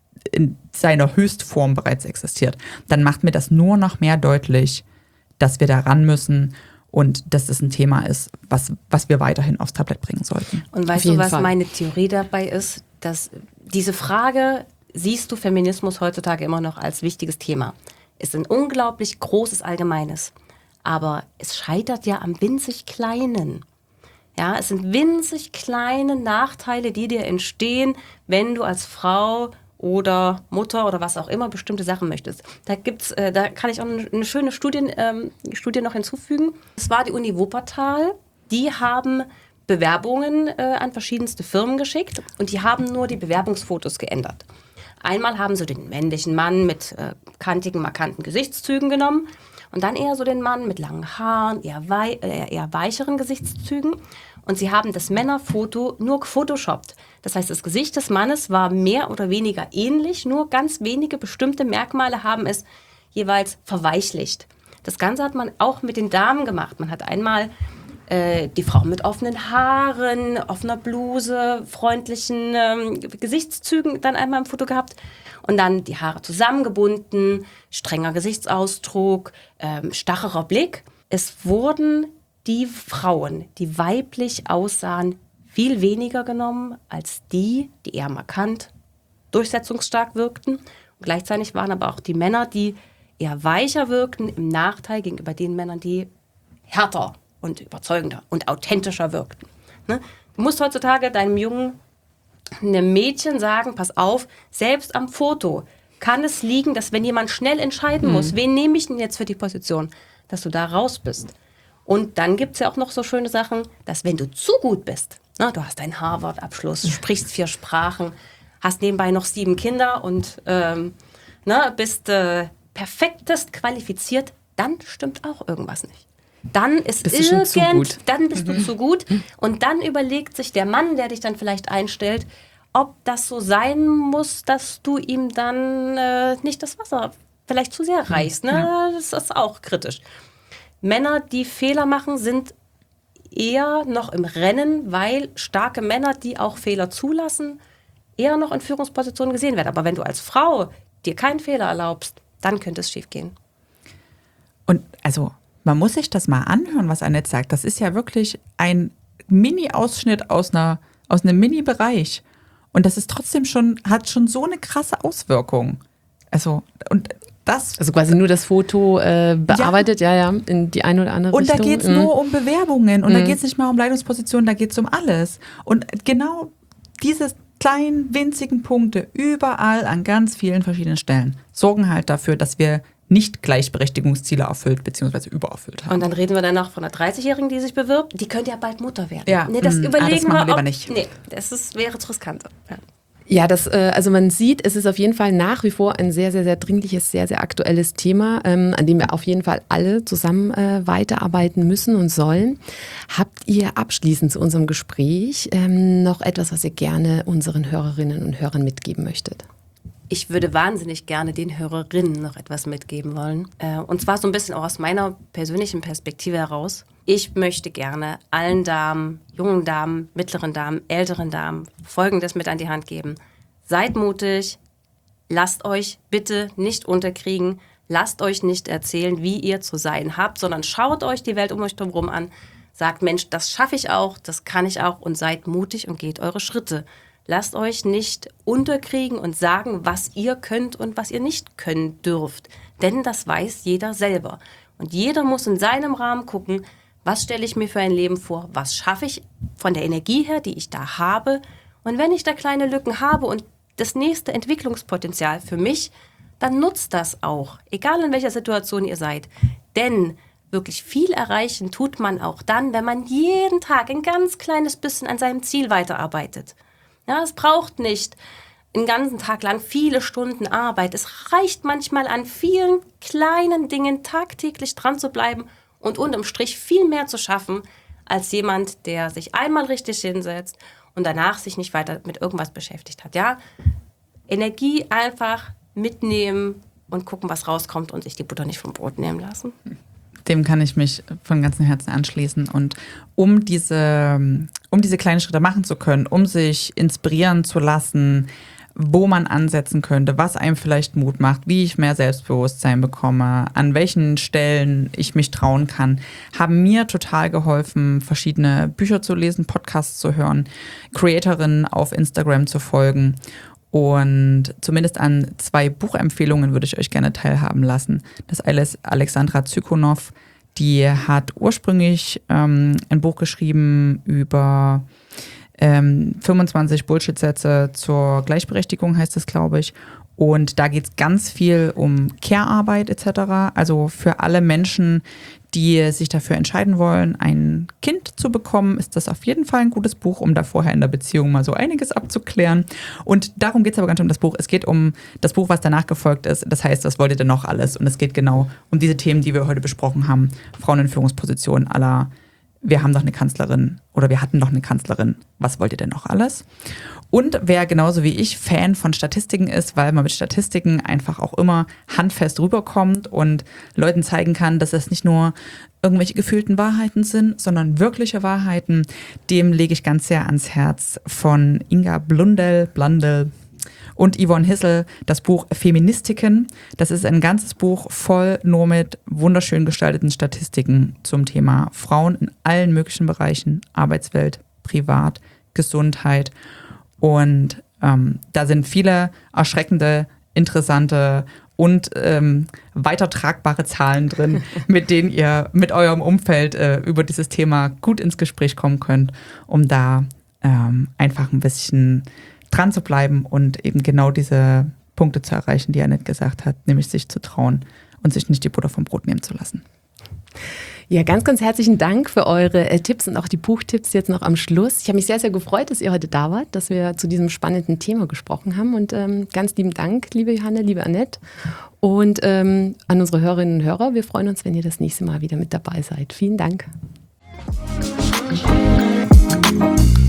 in seiner Höchstform bereits existiert, dann macht mir das nur noch mehr deutlich, dass wir da ran müssen und dass das ein Thema ist, was wir weiterhin aufs Tablett bringen sollten. Und weißt du, was meine Theorie dabei ist? Dass diese Frage, siehst du Feminismus heutzutage immer noch als wichtiges Thema? Ist ein unglaublich großes Allgemeines. Aber es scheitert ja am winzig Kleinen. Ja, es sind winzig kleine Nachteile, die dir entstehen, wenn du als Frau oder Mutter oder was auch immer bestimmte Sachen möchtest. Da kann ich auch eine schöne Studie noch hinzufügen. Das war die Uni Wuppertal. Die haben Bewerbungen an verschiedenste Firmen geschickt und die haben nur die Bewerbungsfotos geändert. Einmal haben sie den männlichen Mann mit kantigen, markanten Gesichtszügen genommen und dann eher so den Mann mit langen Haaren, eher weicheren Gesichtszügen. Und sie haben das Männerfoto nur gefotoshoppt. Das heißt, das Gesicht des Mannes war mehr oder weniger ähnlich, nur ganz wenige bestimmte Merkmale haben es jeweils verweichlicht. Das Ganze hat man auch mit den Damen gemacht. Man hat einmal die Frau mit offenen Haaren, offener Bluse, freundlichen Gesichtszügen dann einmal im Foto gehabt. Und dann die Haare zusammengebunden, strenger Gesichtsausdruck, stacherer Blick. Es wurden die Frauen, die weiblich aussahen, viel weniger genommen als die eher markant, durchsetzungsstark wirkten. Und gleichzeitig waren aber auch die Männer, die eher weicher wirkten, im Nachteil gegenüber den Männern, die härter und überzeugender und authentischer wirkten. Ne? Du musst heutzutage deinem einem Mädchen sagen, pass auf, selbst am Foto kann es liegen, dass wenn jemand schnell entscheiden muss, wen nehme ich denn jetzt für die Position, dass du da raus bist. Und dann gibt es ja auch noch so schöne Sachen, dass wenn du zu gut bist, du hast einen Harvard-Abschluss, sprichst 4 Sprachen, hast nebenbei noch 7 Kinder und bist perfektest qualifiziert, dann stimmt auch irgendwas nicht. Dann bist du zu gut und dann überlegt sich der Mann, der dich dann vielleicht einstellt, ob das so sein muss, dass du ihm dann nicht das Wasser vielleicht zu sehr reichst. Ne? Ja. Das ist auch kritisch. Männer, die Fehler machen, sind eher noch im Rennen, weil starke Männer, die auch Fehler zulassen, eher noch in Führungspositionen gesehen werden. Aber wenn du als Frau dir keinen Fehler erlaubst, dann könnte es schiefgehen. Und also man muss sich das mal anhören, was Annette sagt. Das ist ja wirklich ein Mini-Ausschnitt aus einem Mini-Bereich. Und das ist trotzdem hat schon so eine krasse Auswirkung. Also quasi nur das Foto bearbeitet, ja, in die eine oder andere Richtung. Und da geht es nur um Bewerbungen und da geht es nicht mal um Leitungspositionen, da geht es um alles. Und genau kleinen, winzigen Punkte überall an ganz vielen verschiedenen Stellen sorgen halt dafür, dass wir nicht Gleichberechtigungsziele erfüllt bzw. übererfüllt haben. Und dann reden wir dann noch von einer 30-Jährigen, die sich bewirbt. Die könnte ja bald Mutter werden. Ja. Nee, das überlegen das machen wir lieber ob, nicht. Nee, wäre zu riskant. Ja. Ja, also man sieht, es ist auf jeden Fall nach wie vor ein sehr, sehr, sehr dringliches, sehr, sehr aktuelles Thema, an dem wir auf jeden Fall alle zusammen weiterarbeiten müssen und sollen. Habt ihr abschließend zu unserem Gespräch noch etwas, was ihr gerne unseren Hörerinnen und Hörern mitgeben möchtet? Ich würde wahnsinnig gerne den Hörerinnen noch etwas mitgeben wollen. Und zwar so ein bisschen auch aus meiner persönlichen Perspektive heraus. Ich möchte gerne allen Damen, jungen Damen, mittleren Damen, älteren Damen Folgendes mit an die Hand geben. Seid mutig, lasst euch bitte nicht unterkriegen, lasst euch nicht erzählen, wie ihr zu sein habt, sondern schaut euch die Welt um euch herum an. Sagt, Mensch, das schaffe ich auch, das kann ich auch und seid mutig und geht eure Schritte. Lasst euch nicht unterkriegen und sagen, was ihr könnt und was ihr nicht können dürft. Denn das weiß jeder selber. Und jeder muss in seinem Rahmen gucken, was stelle ich mir für ein Leben vor, was schaffe ich von der Energie her, die ich da habe. Und wenn ich da kleine Lücken habe und das nächste Entwicklungspotenzial für mich, dann nutzt das auch, egal in welcher Situation ihr seid. Denn wirklich viel erreichen tut man auch dann, wenn man jeden Tag ein ganz kleines bisschen an seinem Ziel weiterarbeitet. Ja, es braucht nicht einen ganzen Tag lang viele Stunden Arbeit. Es reicht manchmal an vielen kleinen Dingen tagtäglich dran zu bleiben und unterm Strich viel mehr zu schaffen, als jemand, der sich einmal richtig hinsetzt und danach sich nicht weiter mit irgendwas beschäftigt hat. Ja? Energie einfach mitnehmen und gucken, was rauskommt und sich die Butter nicht vom Brot nehmen lassen. Dem kann ich mich von ganzem Herzen anschließen. Und um diese kleinen Schritte machen zu können, um sich inspirieren zu lassen, wo man ansetzen könnte, was einem vielleicht Mut macht, wie ich mehr Selbstbewusstsein bekomme, an welchen Stellen ich mich trauen kann, haben mir total geholfen, verschiedene Bücher zu lesen, Podcasts zu hören, Creatorinnen auf Instagram zu folgen. Und zumindest an 2 Buchempfehlungen würde ich euch gerne teilhaben lassen. Das eine ist Alexandra Zykonow, die hat ursprünglich ein Buch geschrieben über 25 Bullshit-Sätze zur Gleichberechtigung, heißt es, glaube ich. Und da geht es ganz viel um Care-Arbeit etc. Also für alle Menschen, die sich dafür entscheiden wollen, ein Kind zu bekommen, ist das auf jeden Fall ein gutes Buch, um da vorher in der Beziehung mal so einiges abzuklären. Und darum geht es aber gar nicht um das Buch. Es geht um das Buch, was danach gefolgt ist. Das heißt, was wollt ihr denn noch alles? Und es geht genau um diese Themen, die wir heute besprochen haben. Frauen in Führungspositionen à la wir haben doch eine Kanzlerin oder wir hatten doch eine Kanzlerin. Was wollt ihr denn noch alles? Und wer genauso wie ich Fan von Statistiken ist, weil man mit Statistiken einfach auch immer handfest rüberkommt und Leuten zeigen kann, dass es nicht nur irgendwelche gefühlten Wahrheiten sind, sondern wirkliche Wahrheiten, dem lege ich ganz sehr ans Herz von Inga Blundell und Yvonne Hissel das Buch Feministiken. Das ist ein ganzes Buch voll nur mit wunderschön gestalteten Statistiken zum Thema Frauen in allen möglichen Bereichen, Arbeitswelt, Privat, Gesundheit. Und da sind viele erschreckende, interessante und weitertragbare Zahlen drin, mit denen ihr mit eurem Umfeld über dieses Thema gut ins Gespräch kommen könnt, um da einfach ein bisschen dran zu bleiben und eben genau diese Punkte zu erreichen, die Annette gesagt hat, nämlich sich zu trauen und sich nicht die Butter vom Brot nehmen zu lassen. Ja, ganz, ganz herzlichen Dank für eure Tipps und auch die Buchtipps jetzt noch am Schluss. Ich habe mich sehr, sehr gefreut, dass ihr heute da wart, dass wir zu diesem spannenden Thema gesprochen haben. Und ganz lieben Dank, liebe Johanna, liebe Annette. Und an unsere Hörerinnen und Hörer, wir freuen uns, wenn ihr das nächste Mal wieder mit dabei seid. Vielen Dank.